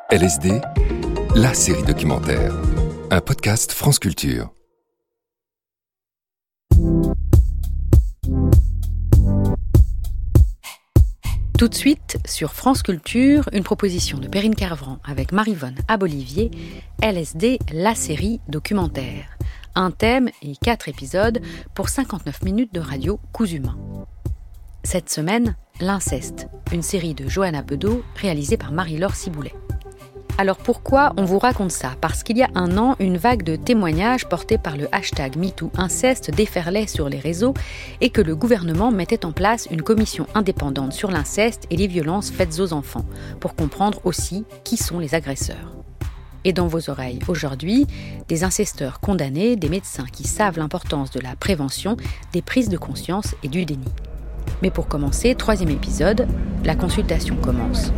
LSD, la série documentaire. Un podcast France Culture. Tout de suite, sur France Culture, une proposition de Perrine Kervran avec Maryvonne Abolivier, LSD, la série documentaire. Un thème et 4 épisodes pour 59 minutes de radio coups humains. Cette semaine, l'inceste, une série de Johanna Bedeau réalisée par Marie-Laure Ciboulet. Alors pourquoi on vous raconte ça ? Parce qu'il y a un an, une vague de témoignages portés par le hashtag #MeTooInceste déferlait sur les réseaux et que le gouvernement mettait en place une commission indépendante sur l'inceste et les violences faites aux enfants, pour comprendre aussi qui sont les agresseurs. Et dans vos oreilles, aujourd'hui, des incesteurs condamnés, des médecins qui savent l'importance de la prévention, des prises de conscience et du déni. Mais pour commencer, 3e épisode, la consultation commence.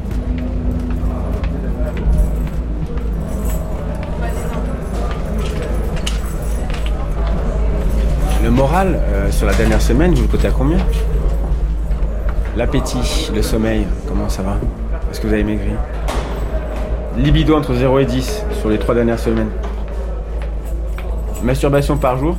Le moral, sur la dernière semaine, vous le cotez à combien ? L'appétit, le sommeil, comment ça va ? Est-ce que vous avez maigri ? Libido entre 0 et 10 sur les 3 dernières semaines. Masturbation par jour.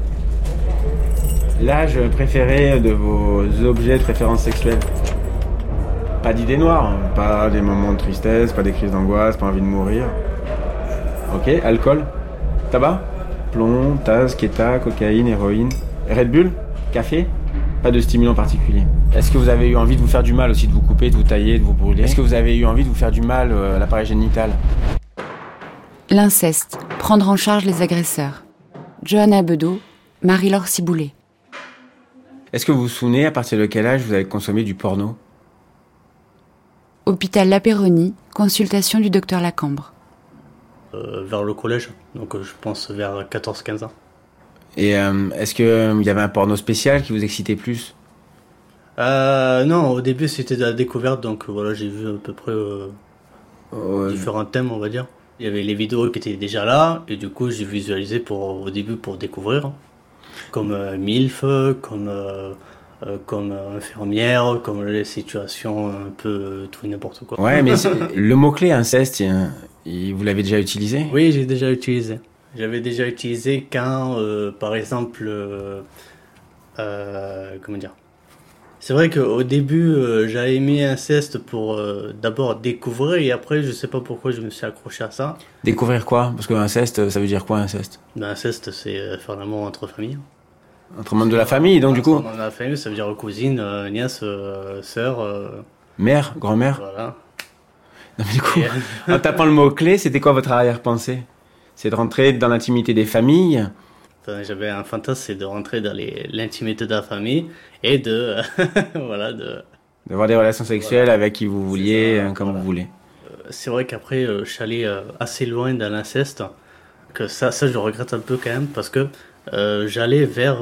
L'âge préféré de vos objets de préférence sexuelle. Pas d'idées noires, hein. Pas des moments de tristesse, pas des crises d'angoisse, pas envie de mourir. Ok, alcool, tabac, plomb, tasse, kéta, cocaïne, héroïne, Red Bull, café, pas de stimulant particulier. Est-ce que vous avez eu envie de vous faire du mal aussi, de vous couper, de vous tailler, de vous brûler ? Est-ce que vous avez eu envie de vous faire du mal à l'appareil génital ? L'inceste, prendre en charge les agresseurs. Johanna Bedeau, Marie-Laure Ciboulet. Est-ce que vous vous souvenez à partir de quel âge vous avez consommé du porno ? Hôpital La Péronie, consultation du docteur Lacambre. Vers le collège, donc je pense vers 14-15 ans. Et est-ce qu'il y avait un porno spécial qui vous excitait plus ? Non, au début c'était de la découverte, donc voilà, j'ai vu à peu près différents thèmes, on va dire. Il y avait les vidéos qui étaient déjà là, et du coup j'ai visualisé au début pour découvrir, comme MILF, comme infirmière, comme les situations un peu tout et n'importe quoi. Ouais, mais le mot-clé inceste, vous l'avez déjà utilisé ? Oui, j'ai déjà utilisé. J'avais déjà utilisé quand, par exemple, comment dire ? C'est vrai qu'au début, j'avais mis inceste pour d'abord découvrir, et après, je sais pas pourquoi je me suis accroché à ça. Découvrir quoi ? Parce que inceste, ça veut dire quoi, inceste ? L'inceste, c'est faire l'amour entre familles. Entre membres de la famille, donc du coup. Entre membres de la famille, ça veut dire cousine, nièce, sœur. Mère, grand-mère. Voilà. Non, mais du coup, en tapant le mot-clé, c'était quoi votre arrière-pensée ? C'est de rentrer dans l'intimité des familles ? Enfin, j'avais un fantasme, c'est de rentrer dans l'intimité de la famille et de voilà, d'avoir des relations sexuelles avec qui vous vouliez, comme voilà. Vous voulez. C'est vrai qu'après, je suis allé assez loin dans l'inceste, que ça je le regrette un peu quand même, parce que j'allais vers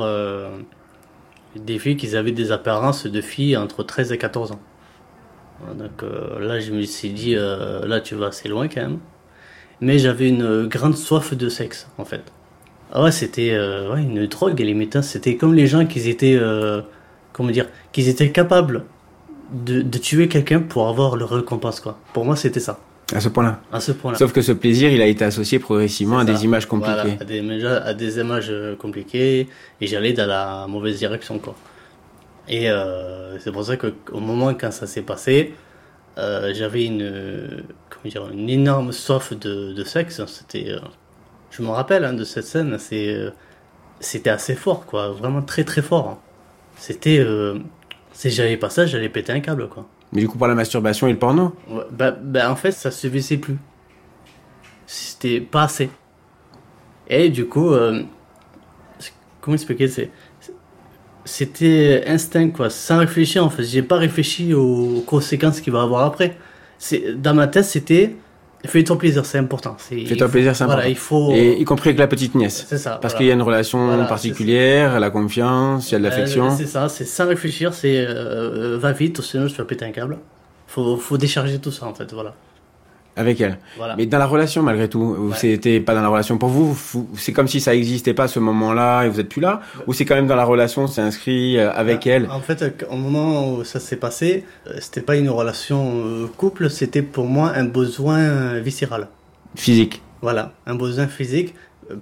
des filles qui avaient des apparences de filles entre 13 et 14 ans. Donc là, je me suis dit, là, tu vas assez loin quand même. Mais j'avais une grande soif de sexe, en fait. Ah ouais, c'était une drogue, limite. Hein. C'était comme les gens qui étaient, qu'ils étaient capables de tuer quelqu'un pour avoir leur récompense, quoi. Pour moi, c'était ça. À ce point-là. À ce point-là. Sauf que ce plaisir, il a été associé progressivement à des images compliquées. Voilà, à des images compliquées, et j'allais dans la mauvaise direction, quoi. Et c'est pour ça qu'au moment quand ça s'est passé, j'avais une énorme soif de sexe. C'était, je me rappelle de cette scène, c'était assez fort, quoi, vraiment très très fort. Hein. C'était, si j'avais pas ça, j'allais péter un câble, quoi. Mais du coup, pour la masturbation et le porno ? Ouais, en fait, ça suffisait plus. C'était pas assez. Et du coup, comment expliquer ? C'était instinct, quoi, sans réfléchir, en fait. J'ai pas réfléchi aux conséquences qu'il va avoir après. Dans ma tête, c'était fais-toi plaisir, c'est important. Fais-toi plaisir, c'est important. Voilà, il faut... Et y compris avec la petite nièce. C'est ça. Parce voilà. qu'il y a une relation particulière, la confiance, il y a de l'affection. C'est ça, c'est sans réfléchir, c'est va vite, sinon je vais péter un câble. Faut décharger tout ça, en fait, voilà. Avec elle. Voilà. Mais dans la relation, malgré tout, ou Ouais. c'était pas dans la relation pour vous, c'est comme si ça existait pas à ce moment-là et vous êtes plus là, ou c'est quand même dans la relation, c'est inscrit avec elle. En fait, au moment où ça s'est passé, c'était pas une relation couple, c'était pour moi un besoin viscéral. Physique. Voilà, un besoin physique.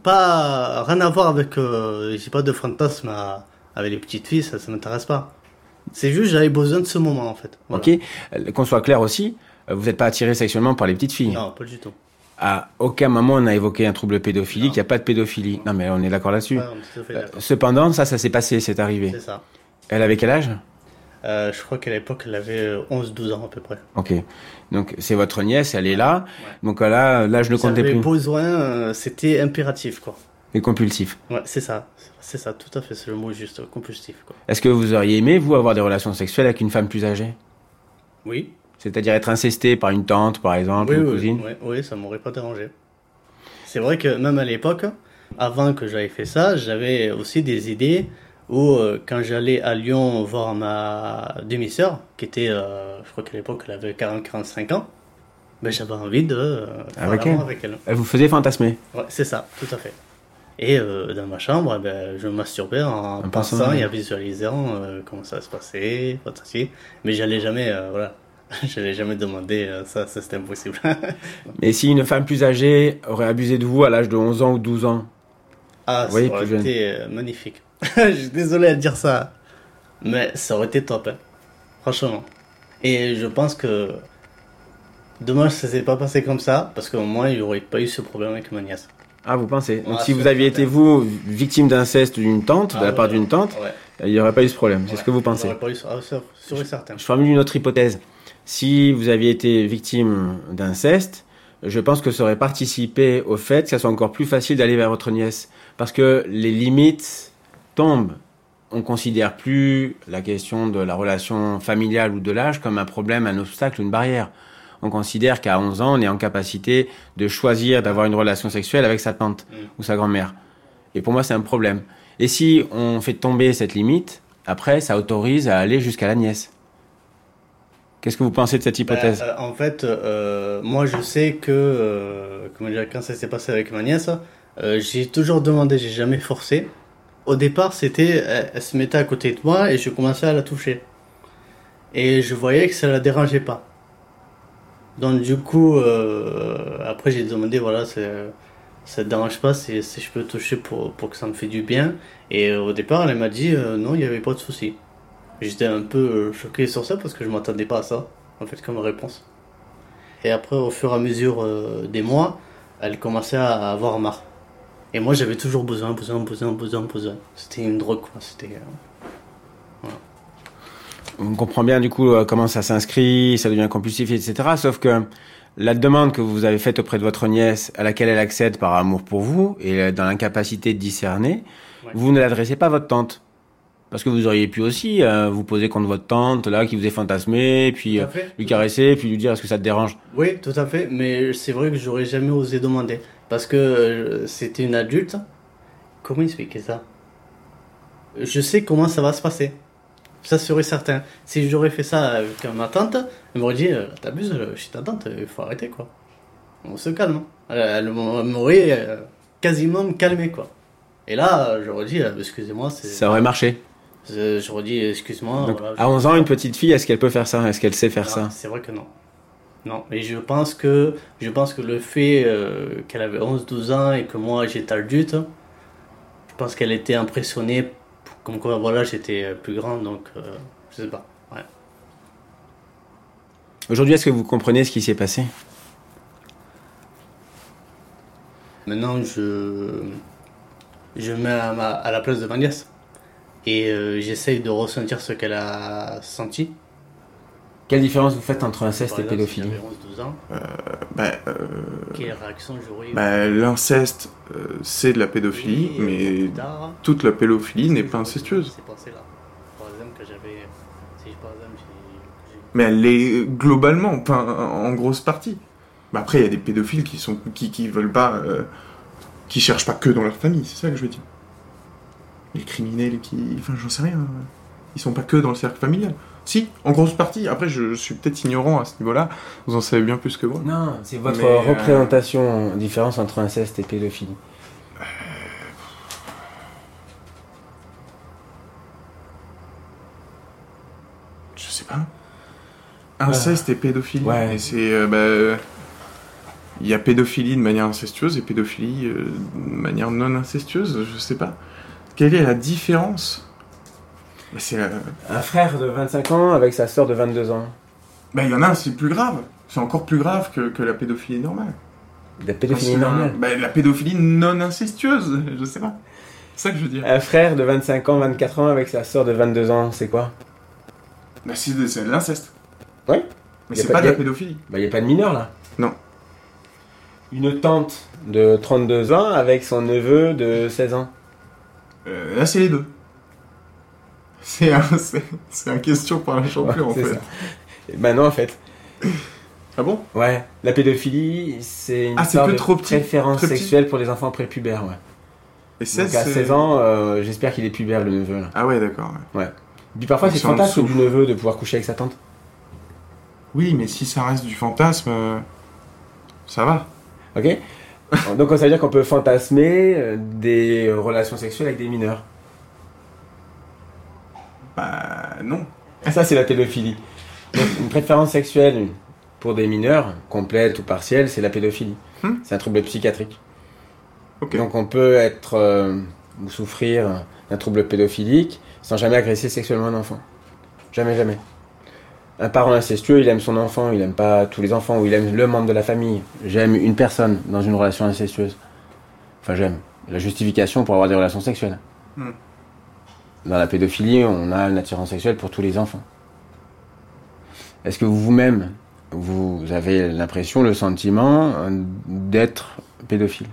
Pas rien à voir avec, j'ai pas de fantasme avec les petites filles, ça m'intéresse pas. C'est juste j'avais besoin de ce moment en fait. Voilà. Ok. Qu'on soit clair aussi, vous n'êtes pas attiré sexuellement par les petites filles. Non, pas du tout. À aucun moment on a évoqué un trouble pédophilique, il n'y a pas de pédophilie. Non mais on est d'accord là-dessus. Ouais, on est tout à fait d'accord. Cependant, ça s'est passé, c'est arrivé. C'est ça. Elle avait quel âge? Je crois qu'à l'époque, elle avait 11-12 ans à peu près. Ok. Donc c'est votre nièce, elle est là. Ouais. Donc là, je ne comptais plus. J'avais besoin, c'était impératif quoi. Et compulsif. Ouais, c'est ça, tout à fait, c'est le mot juste, compulsif quoi. Est-ce que vous auriez aimé, vous, avoir des relations sexuelles avec une femme plus âgée? Oui. C'est-à-dire être incesté par une tante, par exemple, une cousine? Oui, ça m'aurait pas dérangé. C'est vrai que même à l'époque, avant que j'avais fait ça, j'avais aussi des idées où quand j'allais à Lyon voir ma demi-sœur, qui était, je crois qu'à l'époque elle avait 40-45 ans, ben, j'avais envie de avec elle. Elle vous faisait fantasmer? Ouais, c'est ça, tout à fait. Et dans ma chambre, ben, je me masturbais en pensant et en visualisant comment ça se passait, mais j'allais jamais, voilà. J'allais jamais demander ça c'était impossible. Mais si une femme plus âgée aurait abusé de vous à l'âge de 11 ans ou 12 ans? Ah, ça aurait été magnifique. Je suis désolé de dire ça, mais ça aurait été top, hein. Franchement. Et je pense que dommage ça s'est pas passé comme ça, parce qu'au moins il n'y aurait pas eu ce problème avec ma nièce. Ah, vous pensez? Donc si vous aviez été, vous, victime d'inceste d'une tante, de la part d'une tante, il n'y aurait pas eu ce problème. C'est ce que vous pensez? Il n'y aurait pas eu sûr et certain. Je formule une autre hypothèse. Si vous aviez été victime d'inceste, je pense que ça aurait participé au fait que ça soit encore plus facile d'aller vers votre nièce. Parce que les limites tombent. On ne considère plus la question de la relation familiale ou de l'âge comme un problème, un obstacle, une barrière. On considère qu'à 11 ans, on est en capacité de choisir d'avoir une relation sexuelle avec sa tante ou sa grand-mère. Et pour moi, c'est un problème. Et si on fait tomber cette limite, après, ça autorise à aller jusqu'à la nièce. Qu'est-ce que vous pensez de cette hypothèse? En fait, moi, je sais que quand ça s'est passé avec ma nièce, j'ai toujours demandé, j'ai jamais forcé. Au départ, c'était, elle se mettait à côté de moi et je commençais à la toucher. Et je voyais que ça la dérangeait pas. Donc du coup, après j'ai demandé, voilà, ça te dérange pas si je peux toucher pour que ça me fait du bien. Et au départ, elle m'a dit non, il n'y avait pas de souci. J'étais un peu choqué sur ça parce que je m'attendais pas à ça, en fait, comme réponse. Et après, au fur et à mesure des mois, elle commençait à avoir marre. Et moi, j'avais toujours besoin. C'était une drogue, quoi. C'était... voilà. On comprend bien, du coup, comment ça s'inscrit, ça devient compulsif, etc. Sauf que la demande que vous avez faite auprès de votre nièce, à laquelle elle accède par amour pour vous, et dans l'incapacité de discerner, vous ne l'adressez pas à votre tante. Parce que vous auriez pu aussi vous poser contre votre tante, là, qui vous est fantasmé, puis lui caresser, puis lui dire est-ce que ça te dérange? Oui, tout à fait, mais c'est vrai que j'aurais jamais osé demander. Parce que c'était une adulte. Comment expliquer ça? Je sais comment ça va se passer. Ça serait certain. Si j'aurais fait ça avec ma tante, elle m'aurait dit t'abuses, je suis ta tante, il faut arrêter quoi. On se calme. Elle m'aurait quasiment calmé quoi. Et là, j'aurais dit excusez-moi. Ça aurait marché. J'aurais dit excuse-moi. Donc, voilà, à 11 ans, une petite fille, est-ce qu'elle peut faire ça? Est-ce qu'elle sait faire ça? C'est vrai que non. Non, mais je pense que le fait qu'elle avait 11-12 ans et que moi j'étais adulte, je pense qu'elle était impressionnée, comme quoi voilà j'étais plus grand, donc je sais pas. Ouais. Aujourd'hui, est-ce que vous comprenez ce qui s'est passé? Maintenant, je mets à la place de ma nièce et j'essaye de ressentir ce qu'elle a senti. Quelle différence vous faites entre inceste et pédophilie? Si j'avais 11-12 ans, quelle réaction j'aurais? L'inceste, c'est de la pédophilie, mais toute la pédophilie n'est pas incestueuse. C'est passé là. Par exemple, que j'avais... Mais elle l'est globalement, pas en grosse partie. Après, il y a des pédophiles qui veulent pas... qui cherchent pas que dans leur famille, c'est ça que je veux dire. Les criminels enfin, j'en sais rien. Ils sont pas que dans le cercle familial. Si, en grosse partie. Après, je suis peut-être ignorant à ce niveau-là. Vous en savez bien plus que moi. Non, c'est votre Mais, représentation, différence entre inceste et pédophilie. Je sais pas. Inceste et pédophilie. Ouais. Et c'est... il y a pédophilie de manière incestueuse et pédophilie de manière non incestueuse, je sais pas. Quelle est la différence? C'est Un frère de 25 ans avec sa sœur de 22 ans. il y en a un, c'est plus grave. C'est encore plus grave que la pédophilie normale. La pédophilie Parce que normale. la pédophilie non incestueuse, je sais pas. C'est ça que je veux dire. Un frère de 25 ans, 24 ans avec sa sœur de 22 ans, c'est quoi? C'est de l'inceste. Ouais. Mais Y a c'est pas- pas de y a- la pédophilie. Il n'y a pas de mineur là. Non. Une tante de 32 ans avec son neveu de 16 ans. Là, c'est les deux. C'est un question pour un champion, en C'est fait. ça. Ben non, en fait. Ah bon? Ouais. La pédophilie, c'est une Ah, c'est sorte que de trop petit, préférence très petit. sexuelle pour les enfants prépubères, ouais. Et 16, Donc à c'est- 16 ans, j'espère qu'il est pubère, le neveu, là. Ah ouais, d'accord. Ouais. Puis parfois, Donc c'est c'est le en fantasme dessous. du neveu de pouvoir coucher avec sa tante. Oui, mais si ça reste du fantasme, ça va. Ok. Donc ça veut dire qu'on peut fantasmer des relations sexuelles avec des mineurs. Bah non. Ça, c'est la pédophilie. Donc, une préférence sexuelle pour des mineurs, complète ou partielle, c'est la pédophilie. C'est un trouble psychiatrique. Ok. Donc on peut être ou souffrir d'un trouble pédophilique sans jamais agresser sexuellement un enfant. Jamais, jamais. Un parent incestueux, il aime son enfant, il aime pas tous les enfants, ou il aime le membre de la famille. J'aime une personne dans une relation incestueuse. Enfin, j'aime. La justification pour avoir des relations sexuelles. Dans la pédophilie, on a une attirance sexuelle pour tous les enfants. Est-ce que vous-même, vous avez l'impression, le sentiment d'être pédophile?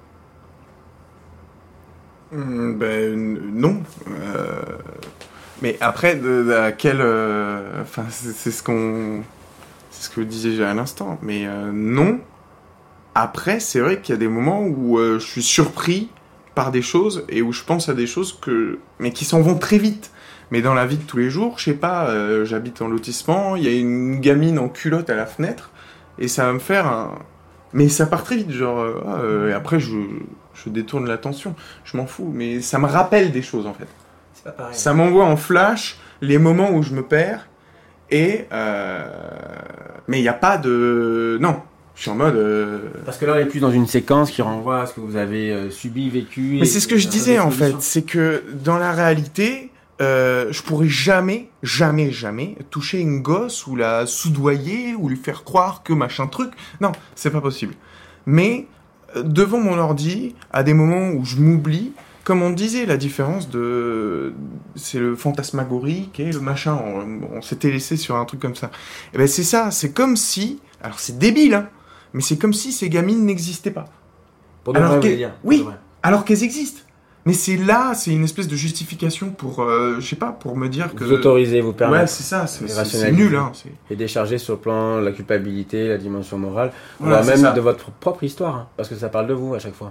Non. Mais après, à quel... Enfin, c'est ce qu'on... C'est ce que je disais à l'instant. Mais non. Après, c'est vrai qu'il y a des moments où je suis surpris par des choses et où je pense à des choses mais qui s'en vont très vite. Mais dans la vie de tous les jours, je sais pas, j'habite en lotissement, il y a une gamine en culotte à la fenêtre et ça va me faire un... Mais ça part très vite, genre... et après, je détourne l'attention. Je m'en fous, mais ça me rappelle des choses, en fait. C'est pas pareil. Ça m'envoie en flash les moments où je me perds et... Mais il n'y a pas de... Non, je suis en mode... Parce que là, on est plus dans une séquence qui renvoie à ce que vous avez subi, vécu... Mais c'est ce que je disais, en fait. C'est que dans la réalité... je pourrais jamais toucher une gosse ou la soudoyer ou lui faire croire que machin truc. Non, c'est pas possible. Mais devant mon ordi, à des moments où je m'oublie, comme on disait, la différence c'est le fantasmagorique et le machin. On s'était laissé sur un truc comme ça. Et ben c'est ça. C'est comme si, alors c'est débile, hein, mais c'est comme si ces gamines n'existaient pas. Pour de Alors vrai, vous que- voulez dire. oui. Pour de vrai. Alors qu'elles existent. Mais c'est une espèce de justification pour, je sais pas, pour me dire que... Vous autorisez, vous permettre. Ouais, c'est ça, c'est rationaliser. nul, hein. Et décharger sur le plan la culpabilité, la dimension morale, Voilà, voire c'est même ça. de votre propre histoire, hein, parce que ça parle de vous à chaque fois.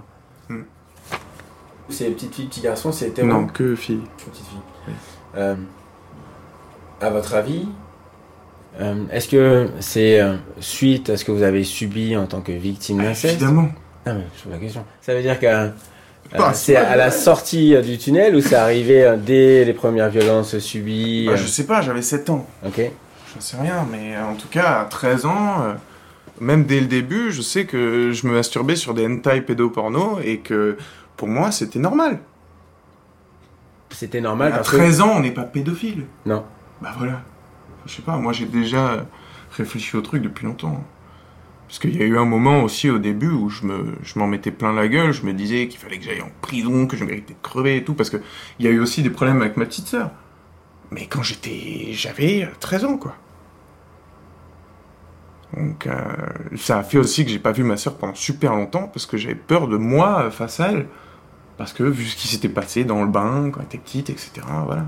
C'est petite fille, petit garçon, c'est hétéro. Non, que fille. Petite fille. À votre avis, est-ce que c'est suite à ce que vous avez subi en tant que victime d'inceste? Évidemment. Ah, mais je pose la question. Ça veut dire que Bah, c'est à la sortie du tunnel ou c'est arrivé dès les premières violences subies? Bah, je sais pas, j'avais 7 ans. Ok. J'en sais rien, mais en tout cas, à 13 ans, même dès le début, je sais que je me masturbais sur des hentai pédoporno et que pour moi, c'était normal. C'était normal À parce 13 ans, on n'est pas pédophile. que... Non. Bah voilà. Je sais pas, moi j'ai déjà réfléchi au truc depuis longtemps. Parce qu'il y a eu un moment aussi au début où je m'en mettais plein la gueule, je me disais qu'il fallait que j'aille en prison, que je méritais de crever et tout, parce que il y a eu aussi des problèmes avec ma petite sœur. Mais quand j'avais 13 ans, quoi. Donc ça a fait aussi que j'ai pas vu ma sœur pendant super longtemps, parce que j'avais peur de moi face à elle. Parce que vu ce qui s'était passé dans le bain, quand elle était petite, etc., voilà.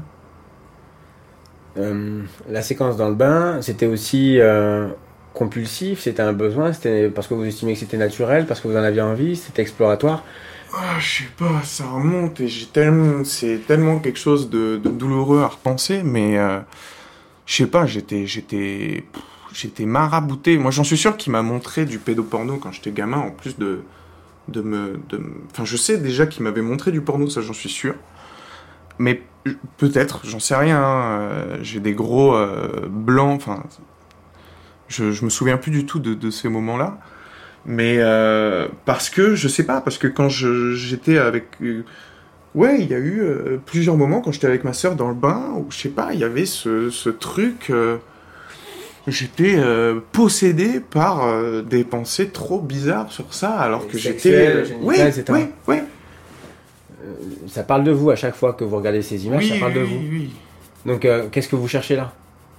La séquence dans le bain, c'était aussi compulsif, c'était un besoin, c'était parce que vous estimez que c'était naturel, parce que vous en aviez envie, c'était exploratoire. Ah, je sais pas, ça remonte et c'est tellement quelque chose de douloureux à repenser, mais je sais pas, j'étais marabouté. Moi, j'en suis sûr qu'il m'a montré du pédoporno quand j'étais gamin, en plus enfin, je sais déjà qu'il m'avait montré du porno, ça, j'en suis sûr. Mais peut-être, j'en sais rien. J'ai des gros blancs, enfin... Je me souviens plus du tout de ces moments-là. Mais parce que, je sais pas, parce que quand j'étais avec... ouais, il y a eu plusieurs moments quand j'étais avec ma sœur dans le bain, où, je sais pas, il y avait ce truc... j'étais possédé par des pensées trop bizarres sur ça, alors que sexuel, j'étais... génital, etc. Oui. Ça parle de vous à chaque fois que vous regardez ces images, ça parle de vous. Oui. Donc, qu'est-ce que vous cherchez là?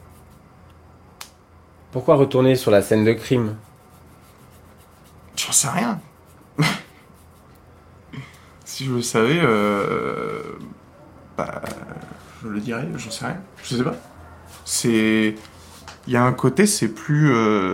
Pourquoi retourner sur la scène de crime? J'en sais rien. Si je le savais, je le dirais, j'en sais rien. Je sais pas. Il y a un côté, c'est plus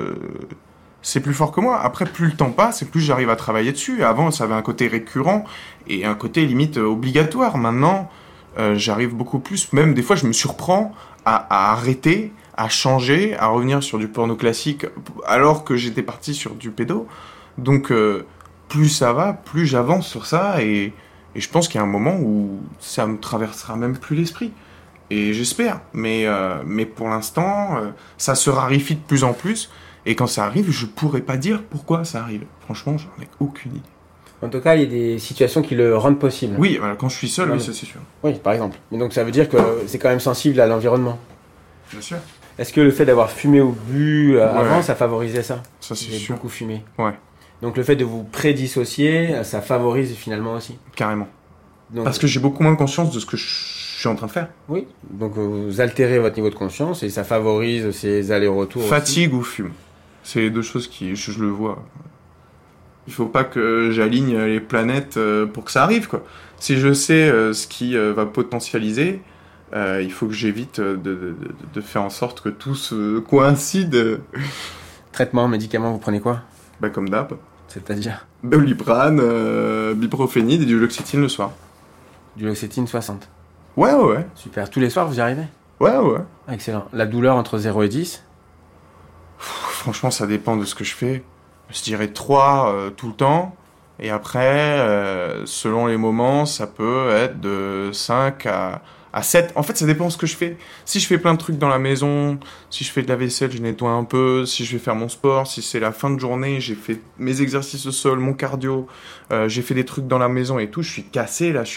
fort que moi. Après, plus le temps passe, et plus j'arrive à travailler dessus. Avant, ça avait un côté récurrent et un côté limite obligatoire. Maintenant, j'arrive beaucoup plus. Même des fois, je me surprends à arrêter, à changer, à revenir sur du porno classique, alors que j'étais parti sur du pédo. Donc, plus ça va, plus j'avance sur ça, et je pense qu'il y a un moment où ça me traversera même plus l'esprit. Et j'espère, mais pour l'instant, ça se raréfie de plus en plus, et quand ça arrive, je pourrais pas dire pourquoi ça arrive. Franchement, j'en ai aucune idée. En tout cas, il y a des situations qui le rendent possible. Oui, quand je suis seul, oui, ça c'est sûr. Oui, par exemple. Mais donc ça veut dire que c'est quand même sensible à l'environnement. Bien sûr. Est-ce que le fait d'avoir fumé ou bu avant, ça favorisait ça? Ça c'est J'ai sûr. beaucoup fumé. Ouais. Donc le fait de vous prédissocier, ça favorise finalement aussi. Carrément. Donc, parce que j'ai beaucoup moins conscience de ce que je suis en train de faire. Oui, donc vous altérez votre niveau de conscience et ça favorise ces allers-retours. Fatigue ou fume. C'est les deux choses qui, je le vois. Il faut pas que j'aligne les planètes pour que ça arrive, quoi. Si je sais ce qui va potentialiser, il faut que j'évite de faire en sorte que tout se coïncide. Traitement, médicaments, vous prenez quoi? Comme d'hab. C'est-à-dire? Doliprane, biprophénide et du L'Oxétine le soir. Du L'Oxétine 60. Ouais. Super. Tous les soirs, vous y arrivez? Ouais. Ah, excellent. La douleur entre 0 et 10? Franchement, ça dépend de ce que je fais. Je dirais 3 tout le temps. Et après, selon les moments, ça peut être de 5 à 7. En fait, ça dépend de ce que je fais. Si je fais plein de trucs dans la maison, si je fais de la vaisselle, je nettoie un peu. Si je vais faire mon sport, si c'est la fin de journée, j'ai fait mes exercices au sol, mon cardio, j'ai fait des trucs dans la maison et tout, je suis cassé, là,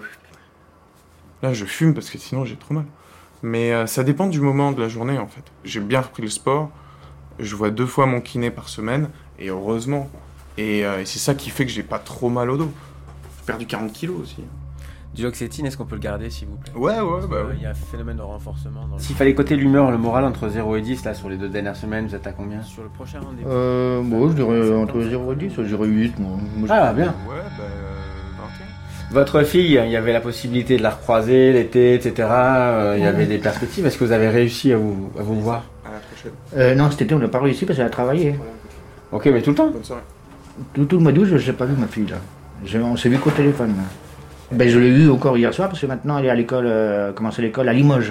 Là, je fume parce que sinon, j'ai trop mal. Mais ça dépend du moment de la journée, en fait. J'ai bien repris le sport. Je vois 2 fois mon kiné par semaine, et heureusement. Et c'est ça qui fait que j'ai pas trop mal au dos. J'ai perdu 40 kilos aussi. Du L'Oxétine, est-ce qu'on peut le garder, s'il vous plaît? Ouais. Il y a un phénomène de renforcement. S'il fallait coter l'humeur, le moral entre 0 et 10, là, sur les 2 dernières semaines, vous êtes à combien? Sur le prochain rendez-vous Bon, je dirais entre 0 et 10, je dirais 8, moi. Ah, bien. Ouais, 21. Votre fille, il y avait la possibilité de la recroiser l'été, etc. Il y avait des perspectives. Est-ce que vous avez réussi à vous voir? À la prochaine. Non, cet été, on n'a pas réussi parce qu'elle a travaillé. Ok, mais tout le temps? Bonne soirée. Tout le mois d'août, je ne l'ai pas vu, ma fille, là. On s'est vu qu'au téléphone, là. Je l'ai vu encore hier soir parce que maintenant elle est à l'école, commence l'école à Limoges.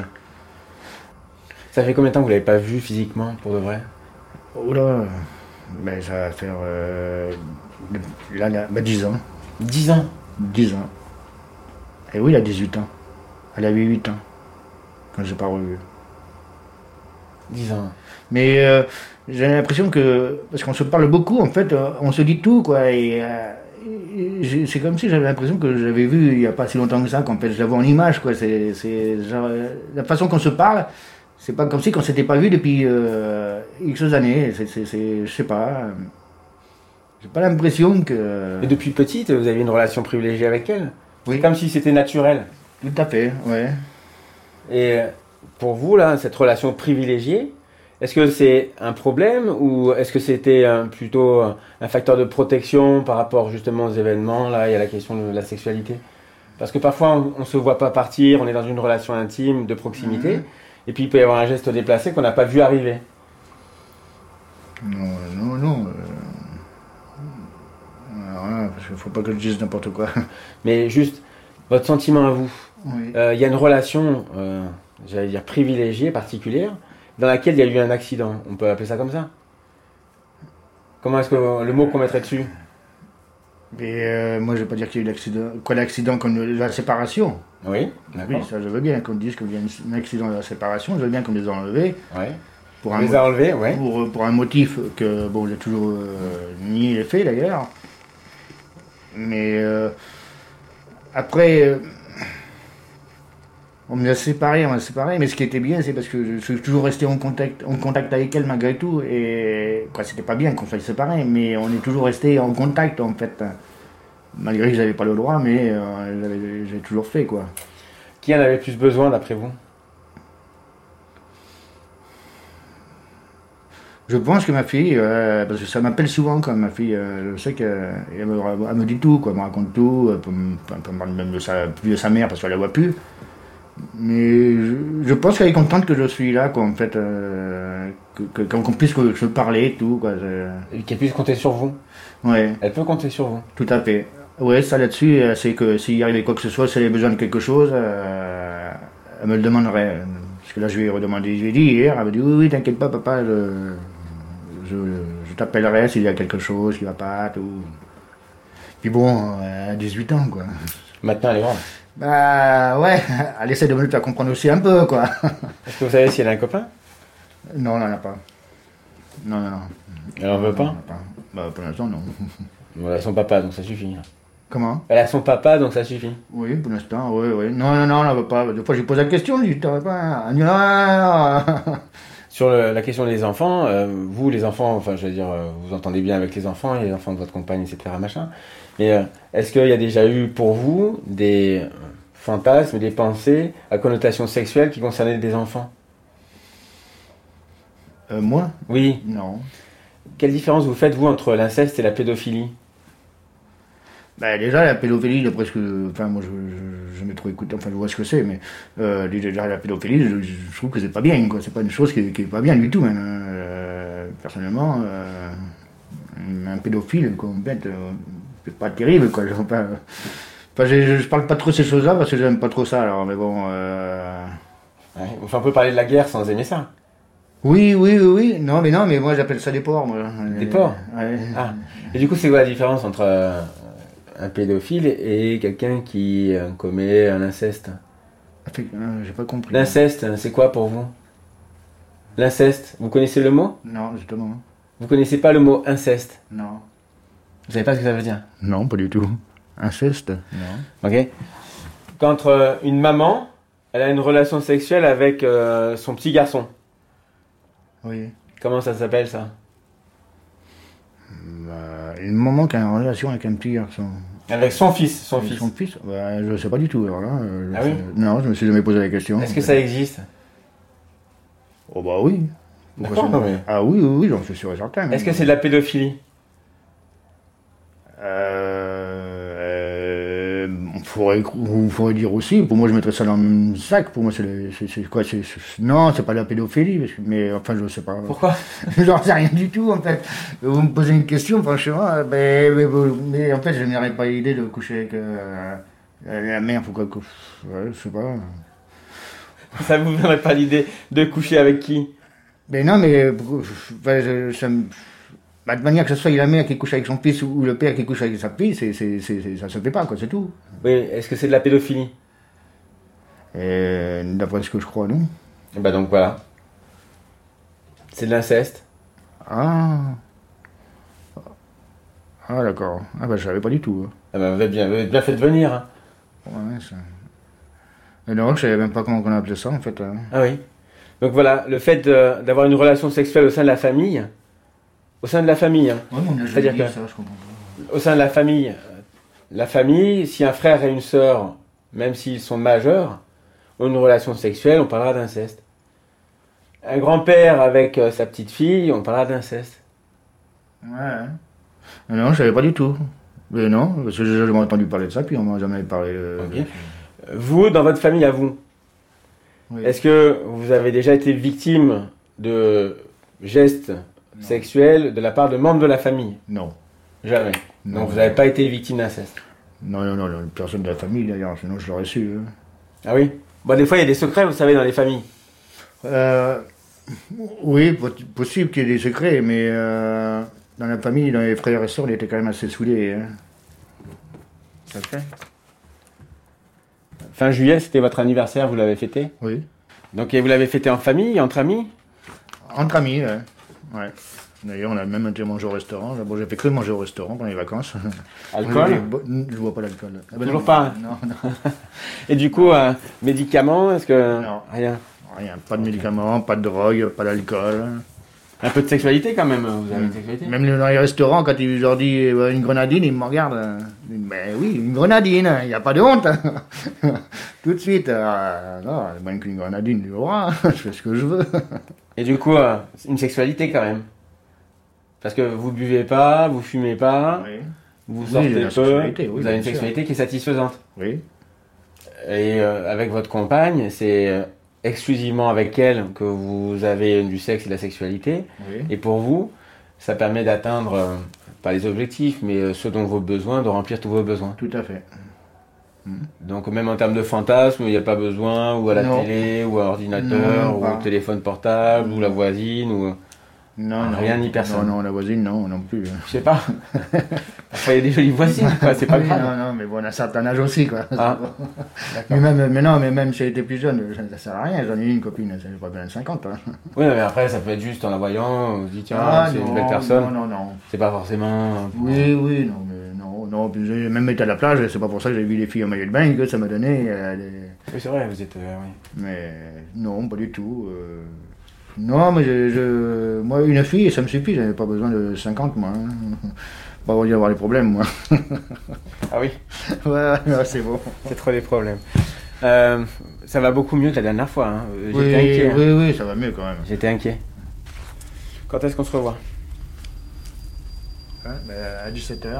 Ça fait combien de temps que vous l'avez pas vu physiquement, pour de vrai? Oh là, ça va faire 10 ans. 10 ans? 10 ans. Et oui, elle a 18 ans. Elle avait 8 ans quand je l'ai pas revu. 10 ans. Mais j'ai l'impression que, parce qu'on se parle beaucoup, en fait, on se dit tout, quoi. C'est comme si j'avais l'impression que je l'avais vu il n'y a pas si longtemps que ça, qu'en fait je l'avais en image, quoi. C'est genre, la façon qu'on se parle, c'est pas comme si on s'était pas vu depuis X années. Je sais pas. J'ai pas l'impression que. Et depuis petite, vous aviez une relation privilégiée avec elle? Oui. C'est comme si c'était naturel. Tout à fait, ouais. Et pour vous, là, cette relation privilégiée, est-ce que c'est un problème ou est-ce que c'était plutôt un facteur de protection par rapport justement aux événements? Là, il y a la question de la sexualité. Parce que parfois, on ne se voit pas partir, on est dans une relation intime, de proximité, et puis il peut y avoir un geste déplacé qu'on n'a pas vu arriver. Non. Voilà, parce qu'il ne faut pas que je dise n'importe quoi. Mais juste, votre sentiment à vous. Oui. Il y a une relation j'allais dire privilégiée, particulière, dans laquelle il y a eu un accident. On peut appeler ça comme ça. Comment est-ce que le mot qu'on mettrait dessus? Mais moi, je vais pas dire qu'il y a eu l'accident. Quoi, l'accident comme la séparation? Oui, Oui, d'accord. ça, je veux bien qu'on dise qu'il y a un accident de la séparation. Je veux bien qu'on les a enlevés. Ouais. Pour On les a enlevés, ouais. pour un motif que, bon, j'ai toujours nié les faits, d'ailleurs. Mais après, on m'a séparé, mais ce qui était bien, c'est parce que je suis toujours resté en contact avec elle malgré tout, et quoi, c'était pas bien qu'on soit séparés, mais on est toujours resté en contact, en fait, malgré que j'avais pas le droit, mais j'ai toujours fait, quoi. Qui en avait plus besoin, d'après vous? Je pense que ma fille, parce que ça m'appelle souvent quand ma fille, je sais qu'elle elle me dit tout, quoi, elle me raconte tout, elle peut me parler même plus de sa mère parce qu'elle la voit plus. Mais je pense qu'elle est contente que je suis là, quoi, en fait, qu'on puisse se parler et tout, quoi. Et qu'elle puisse compter sur vous. Ouais, Elle peut compter sur vous. tout à fait. Ouais, ça là-dessus, c'est que s'il arrivait quoi que ce soit, si elle avait besoin de quelque chose, elle me le demanderait. Parce que là, je lui ai redemandé, je lui ai dit hier, elle m'a dit oui, t'inquiète pas, papa, je t'appellerai s'il y a quelque chose qui va pas, tout. Puis bon, elle a 18 ans, quoi. Maintenant, elle est grande. Bah ouais, elle essaie de me le faire comprendre aussi un peu, quoi. Est-ce que vous savez si elle a un copain? Non, elle n'en a pas. Non. Elle en veut Elle en pas? a pas. Bah pour l'instant, non. Elle a son papa, donc ça suffit. Comment? Elle a son papa, donc ça suffit. Oui, pour l'instant, oui. Non, elle n'en veut pas. Des fois, je lui pose la question, je lui dis, t'en veux pas? Elle dit, non. Sur la question des enfants, vous, les enfants, enfin, je veux dire, vous entendez bien avec les enfants et les enfants de votre compagne, etc., machin. Mais est-ce qu'il y a déjà eu pour vous des fantasmes, des pensées à connotation sexuelle qui concernaient des enfants? Moi? Oui. Non. Quelle différence vous faites, vous, entre l'inceste et la pédophilie? Bah déjà, la pédophilie, d'après ce que... Enfin, moi, je n'ai trop écouté, enfin, je vois ce que c'est, mais déjà, la pédophilie, je trouve que c'est pas bien, quoi. C'est pas une chose qui est pas bien du tout, même. Personnellement, un pédophile, quoi, en fait, c'est pas terrible, quoi. Je parle pas trop de ces choses-là parce que j'aime pas trop ça, alors, mais bon... Ouais. Enfin, on peut parler de la guerre sans aimer ça. Oui. Non, mais moi, j'appelle ça des porcs, moi. Des porcs? Ouais. Ah. Et du coup, c'est quoi la différence entre un pédophile et quelqu'un qui commet un inceste? J'ai pas compris. L'inceste, c'est quoi pour vous? L'inceste, vous connaissez le mot? Non, justement. Vous connaissez pas le mot inceste? Non. Vous savez pas ce que ça veut dire? Non, pas du tout. Inceste? Non. Ok. Quand une maman, elle a une relation sexuelle avec son petit garçon. Oui. Comment ça s'appelle ça? Une maman qui a une relation avec un petit garçon. Avec son fils. Son Avec fils. Son fils? Je sais pas du tout. Alors là, Ah oui? Non, je me suis jamais posé la question. Est-ce que ça existe? Oh bah oui. D'accord, non, mais- Ah oui, j'en suis sûr et certain. Est-ce que c'est de la pédophilie? On pourrait dire aussi, pour moi je mettrais ça dans le même sac, pour moi c'est quoi, non, c'est pas de la pédophilie, mais enfin je sais pas. Pourquoi? J'en sais rien du tout en fait. Vous me posez une question, franchement, mais en fait je n'aurais pas l'idée de coucher avec la mère, pourquoi ouais, je sais pas. Ça vous viendrait pas l'idée de coucher avec qui? Mais non, mais de manière que ce soit la mère qui couche avec son fils ou le père qui couche avec sa fille, ça se fait pas, quoi, c'est tout. Oui, est-ce que c'est de la pédophilie? D'après ce que je crois, non. Et bah donc voilà. C'est de l'inceste. Ah, d'accord. Ah bah je savais pas du tout. Ah bah vous avez bien fait de venir. Hein. Ouais, ça... Mais non, je savais même pas comment on appelait ça en fait. Ah oui. Donc voilà, le fait d'avoir une relation sexuelle au sein de la famille, hein. Ouais, on a C'est-à-dire dit que ça, je comprends pas. au sein de la famille, si un frère et une sœur, même s'ils sont majeurs, ont une relation sexuelle, on parlera d'inceste. Un grand-père avec sa petite fille, on parlera d'inceste. Ouais. Non, je savais pas du tout. Mais non, parce que j'ai jamais entendu parler de ça, puis on m'a jamais parlé. Ok. Vous, dans votre famille à vous, Oui. est-ce que vous avez déjà été victime de gestes sexuels de la part de membres de la famille? Non. Jamais. Non. Donc vous n'avez pas été victime d'inceste? Non, personne de la famille d'ailleurs, sinon je l'aurais su. Ah oui? Bon, des fois, il y a des secrets, vous savez, dans les familles. Oui, possible qu'il y ait des secrets, mais dans la famille, dans les frères et sœurs, on était quand même assez soudés. Hein. Ça le fait. Fin juillet, c'était votre anniversaire, vous l'avez fêté? Oui. Donc, et vous l'avez fêté en famille, entre amis? Entre amis, ouais. D'ailleurs, on a même été manger au restaurant. Bon, j'ai fait que manger au restaurant pendant les vacances. Alcool? Je bois pas d'alcool. Ah ben Toujours non. pas? Non. Et du coup, médicaments, est-ce que... Non. Rien. Rien, pas de médicaments, pas de drogue, pas d'alcool. Un peu de sexualité quand même, vous avez une sexualité? Même dans les restaurants, quand ils leur disent une grenadine, ils me regardent. Ils disent, ben oui, une grenadine, il n'y a pas de honte. Tout de suite, non, même qu'une grenadine, du roi, je fais ce que je veux. Et du coup, une sexualité quand même. Parce que vous buvez pas, vous fumez pas, Oui. vous Oui, sortez j'ai la peu, sexualité, oui, vous avez une bien sûr. sexualité qui est satisfaisante. Oui. Et avec votre compagne, c'est exclusivement avec elle que vous avez du sexe et de la sexualité. Oui. Et pour vous, ça permet d'atteindre, pas les objectifs, mais ceux dont vos besoins, de remplir tous vos besoins. Tout à fait. Donc même en termes de fantasme, il n'y a pas besoin, ou à la Non. télé, ou à l'ordinateur, Non, ou pas. au téléphone portable, ou la voisine, ou... Non, non. Rien ni personne. Non, la voisine, non plus. Je sais pas. Enfin, il y a des jolies voisines, quoi, c'est pas Oui, grave. non, mais bon, on a un certain âge aussi, quoi. Ah. mais même si elle était plus jeune, ça sert à rien. J'en ai eu une copine, ça fait pas bien 50. Hein. Oui, mais après, ça peut être juste en la voyant, on se dit, tiens, c'est une belle personne. Non. C'est pas forcément... Oui, non. Puis j'ai même été à la plage, c'est pas pour ça que j'ai vu les filles en maillot de bain que ça m'a donné. Oui, c'est vrai, vous êtes... oui. Mais non, pas du tout. Non, mais moi, une fille, ça me suffit, j'avais pas besoin de 50, moi. Hein. Pas envie d'avoir des problèmes, moi. Ah oui, ouais, c'est bon. c'est trop des problèmes. Ça va beaucoup mieux que la dernière fois. Hein. J'étais inquiet. Hein. Oui, ça va mieux quand même. J'étais inquiet. Quand est-ce qu'on se revoit? À 17h.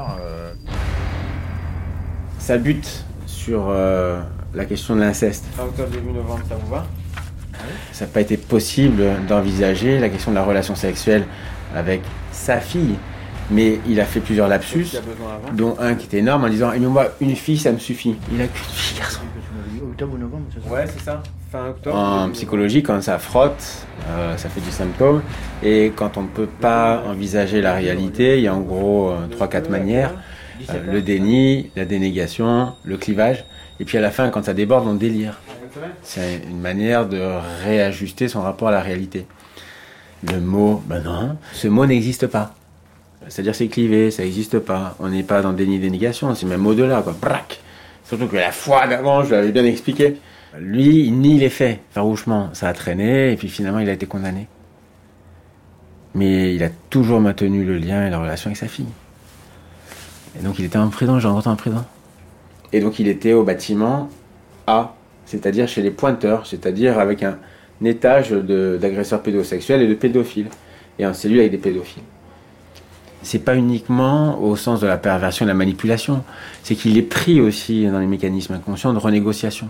Ça bute sur la question de l'inceste. Fin octobre, début novembre, ça vous va? Ça n'a pas été possible d'envisager la question de la relation sexuelle avec sa fille. Mais il a fait plusieurs lapsus, dont un qui était énorme en disant « Mais moi, une fille, ça me suffit. » Il a qu'une fille, garçon. Octobre ou novembre, c'est ça? Ouais, c'est ça. Fin octobre. En psychologie, quand ça frotte, ça fait du symptôme. Et quand on ne peut pas envisager la réalité, il y a en gros 3-4 manières. Le déni, la dénégation, le clivage. Et puis à la fin, quand ça déborde, on délire. C'est une manière de réajuster son rapport à la réalité. Le mot, ben non, ce mot n'existe pas. C'est-à-dire c'est clivé, ça n'existe pas. On n'est pas dans déni, dénégation, c'est même au-delà, quoi. Brac. Surtout que la fois d'avant, je l'avais bien expliqué. Lui, il nie les faits, farouchement. Ça a traîné, et puis finalement, il a été condamné. Mais il a toujours maintenu le lien et la relation avec sa fille. Et donc il était en prison, j'ai rencontré en prison. Et donc il était au bâtiment A, c'est-à-dire chez les pointeurs, c'est-à-dire avec un étage d'agresseurs pédosexuels et de pédophiles, et en cellule avec des pédophiles. C'est pas uniquement au sens de la perversion et de la manipulation, c'est qu'il est pris aussi dans les mécanismes inconscients de renégociation.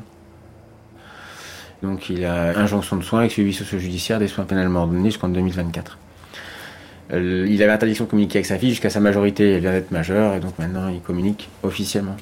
Donc il a injonction de soins avec suivi socio-judiciaire des soins pénalement ordonnés jusqu'en 2024. Il avait interdiction de communiquer avec sa fille jusqu'à sa majorité, elle vient d'être majeure, et donc maintenant il communique officiellement.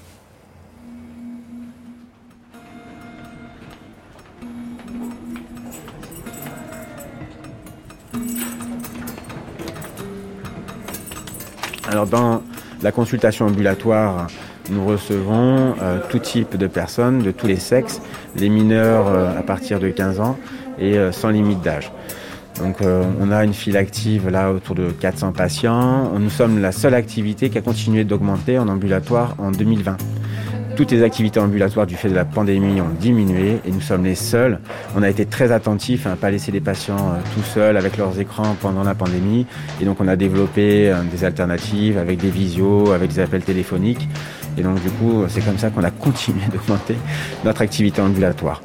Alors dans la consultation ambulatoire, nous recevons tout type de personnes, de tous les sexes, les mineurs à partir de 15 ans et sans limite d'âge. Donc on a une file active là autour de 400 patients. Nous sommes la seule activité qui a continué d'augmenter en ambulatoire en 2020. Toutes les activités ambulatoires du fait de la pandémie ont diminué et nous sommes les seuls. On a été très attentifs à ne pas laisser les patients tout seuls avec leurs écrans pendant la pandémie. Et donc on a développé des alternatives avec des visios, avec des appels téléphoniques. Et donc du coup, c'est comme ça qu'on a continué d'augmenter notre activité ambulatoire.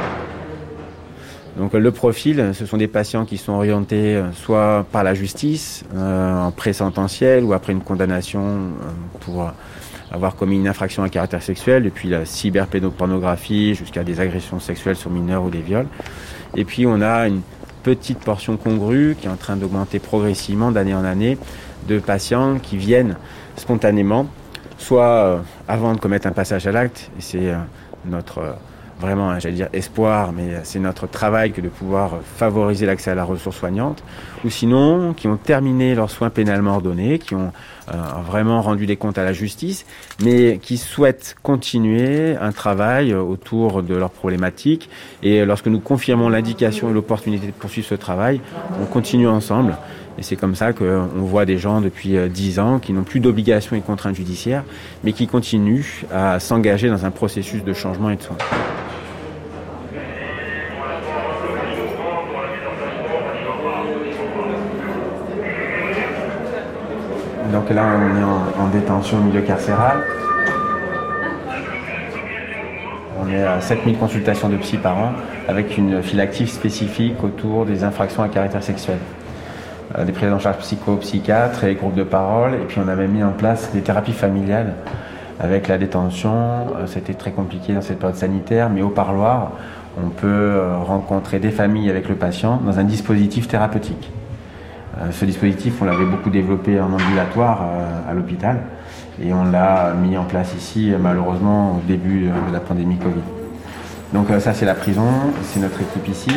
Donc le profil, ce sont des patients qui sont orientés soit par la justice, en pré-sententiel ou après une condamnation pour avoir commis une infraction à caractère sexuel, depuis la cyberpédopornographie jusqu'à des agressions sexuelles sur mineurs ou des viols. Et puis on a une petite portion congrue qui est en train d'augmenter progressivement d'année en année de patients qui viennent spontanément, soit avant de commettre un passage à l'acte, et c'est notre vraiment, j'allais dire espoir, mais c'est notre travail que de pouvoir favoriser l'accès à la ressource soignante, ou sinon qui ont terminé leurs soins pénalement ordonnés, qui ont vraiment rendu des comptes à la justice, mais qui souhaitent continuer un travail autour de leurs problématiques. Et lorsque nous confirmons l'indication et l'opportunité de poursuivre ce travail, on continue ensemble. Et c'est comme ça qu'on voit des gens depuis 10 ans qui n'ont plus d'obligations et de contraintes judiciaires, mais qui continuent à s'engager dans un processus de changement et de soins. Donc là, on est en détention au milieu carcéral. On est à 7000 consultations de psy par an, avec une file active spécifique autour des infractions à caractère sexuel. Des prises en charge psychiatres et groupes de parole. Et puis on avait mis en place des thérapies familiales avec la détention. C'était très compliqué dans cette période sanitaire, mais au parloir, on peut rencontrer des familles avec le patient dans un dispositif thérapeutique. Ce dispositif, on l'avait beaucoup développé en ambulatoire à l'hôpital et on l'a mis en place ici, malheureusement, au début de la pandémie Covid. Donc ça, c'est la prison, c'est notre équipe ici.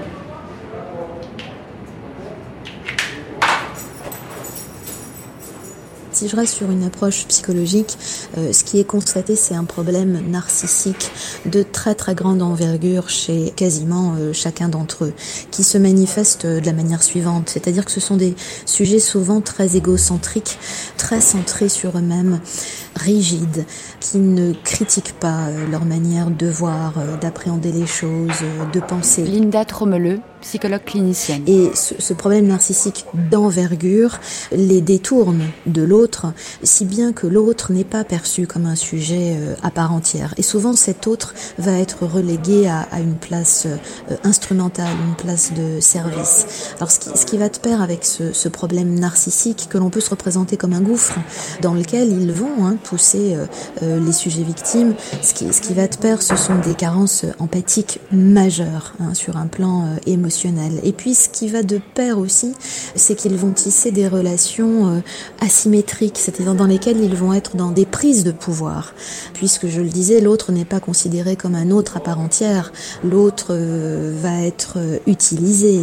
Si je reste sur une approche psychologique, ce qui est constaté, c'est un problème narcissique de très très grande envergure chez quasiment chacun d'entre eux, qui se manifeste de la manière suivante, c'est-à-dire que ce sont des sujets souvent très égocentriques, très centrés sur eux-mêmes, rigides, qui ne critiquent pas leur manière de voir, d'appréhender les choses, de penser. Linda Tromeleux, psychologue clinicienne. Et ce problème narcissique d'envergure les détourne de l'autre, si bien que l'autre n'est pas perçu comme un sujet à part entière. Et souvent, cet autre va être relégué à une place instrumentale, une place de service. Alors, ce qui va de pair avec ce problème narcissique que l'on peut se représenter comme un gouffre dans lequel ils vont pousser les sujets victimes, ce qui va de pair, ce sont des carences empathiques majeures sur un plan émotionnel. Et puis, ce qui va de pair aussi, c'est qu'ils vont tisser des relations asymétriques, c'est-à-dire dans lesquelles ils vont être dans des prises de pouvoir. Puisque, je le disais, l'autre n'est pas considéré comme un autre à part entière. L'autre va être utilisé,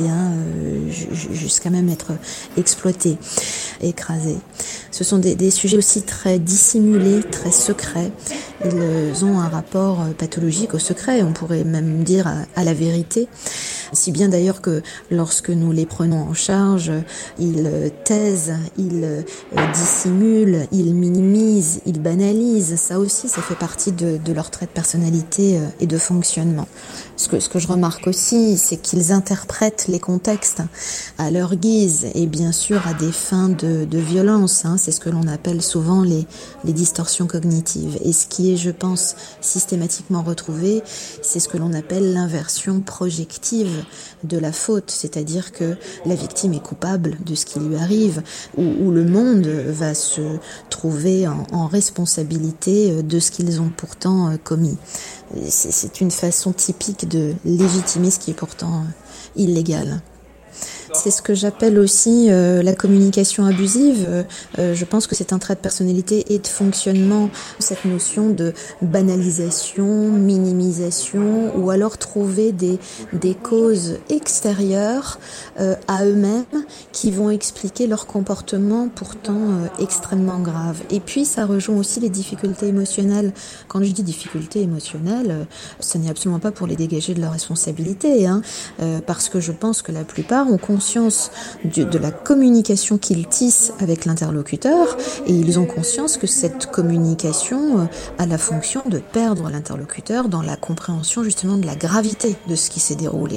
jusqu'à même être exploité, écrasé. Ce sont des sujets aussi très dissimulés, très secrets. Ils ont un rapport pathologique au secret, on pourrait même dire à la vérité. Si bien d'ailleurs que lorsque nous les prenons en charge, ils taisent, ils dissimulent, ils minimisent, ils banalisent. Ça aussi, ça fait partie de leur trait de personnalité et de fonctionnement. Ce que je remarque aussi, c'est qu'ils interprètent les contextes à leur guise et bien sûr à des fins de violence. C'est ce que l'on appelle souvent les distorsions cognitives. Et ce qui est, je pense, systématiquement retrouvé, c'est ce que l'on appelle l'inversion projective de la faute, c'est-à-dire que la victime est coupable de ce qui lui arrive, où le monde va se trouver en responsabilité de ce qu'ils ont pourtant commis. C'est une façon typique de légitimer ce qui est pourtant illégal. C'est ce que j'appelle aussi la communication abusive. Je pense que c'est un trait de personnalité et de fonctionnement, cette notion de banalisation, minimisation, ou alors trouver des causes extérieures à eux-mêmes qui vont expliquer leur comportement pourtant extrêmement grave. Et puis ça rejoint aussi les difficultés émotionnelles. Quand je dis difficultés émotionnelles, ce n'est absolument pas pour les dégager de leur responsabilité, parce que je pense que la plupart ont conscience de la communication qu'ils tissent avec l'interlocuteur et ils ont conscience que cette communication a la fonction de perdre l'interlocuteur dans la compréhension justement de la gravité de ce qui s'est déroulé.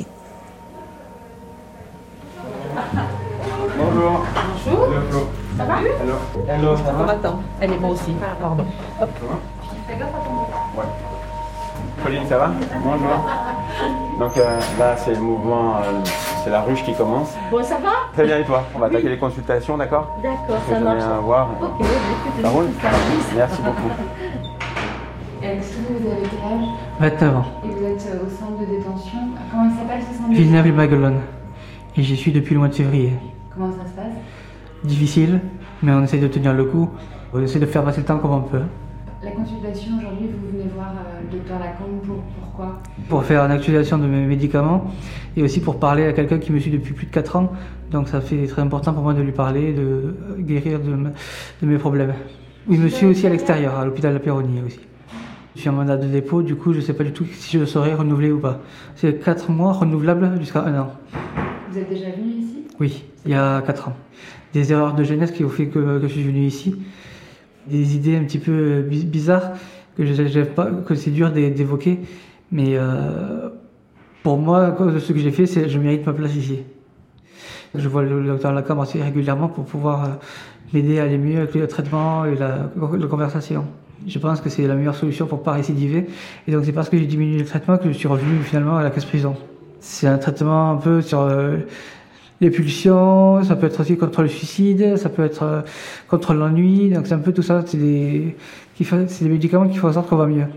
Bonjour. Bonjour. Ça va? Hello, ça va? Attends, elle est moi aussi. Pardon. Hop. Fais gaffe à ton mot. Ouais. Pauline, ça va? Bonjour. Donc là, c'est le mouvement, c'est la ruche qui commence. Bon, ça va? Très bien, et toi? On va attaquer les consultations, d'accord? D'accord, ça marche. À voir. Ok, écoute, ça roule? Merci beaucoup. Est-ce que vous avez quel âge? 29 ans. Et vous êtes au centre de détention. Comment il s'appelle ce centre de détention? Villeneuve-et-Maguelone. Et j'y suis depuis le mois de février. Comment ça se passe? Difficile, mais on essaie de tenir le coup. On essaie de faire passer le temps comme on peut. La consultation aujourd'hui, vous venez voir le docteur Lacombe pourquoi? Pour faire une actualisation de mes médicaments et aussi pour parler à quelqu'un qui me suit depuis plus de 4 ans. Donc ça fait très important pour moi de lui parler, de guérir de mes problèmes. Il me suit aussi à l'extérieur, à l'hôpital de la Péronnier aussi. Je suis en mandat de dépôt, du coup je ne sais pas du tout si je le serai renouvelé ou pas. C'est 4 mois renouvelables jusqu'à 1 an. Vous êtes déjà venu ici? Oui, il y a 4 ans. Des erreurs de jeunesse qui ont fait que je suis venu ici. Des idées un petit peu bizarres que c'est dur d'évoquer. Mais pour moi, ce que j'ai fait, c'est que je mérite ma place ici. Je vois le docteur Lacombe assez régulièrement pour pouvoir m'aider à aller mieux avec le traitement et la conversation. Je pense que c'est la meilleure solution pour ne pas récidiver. Et donc c'est parce que j'ai diminué le traitement que je suis revenu finalement à la case prison. C'est un traitement un peu sur les pulsions, ça peut être aussi contre le suicide, ça peut être contre l'ennui. Donc c'est un peu tout ça, c'est des médicaments qui font en sorte qu'on va mieux.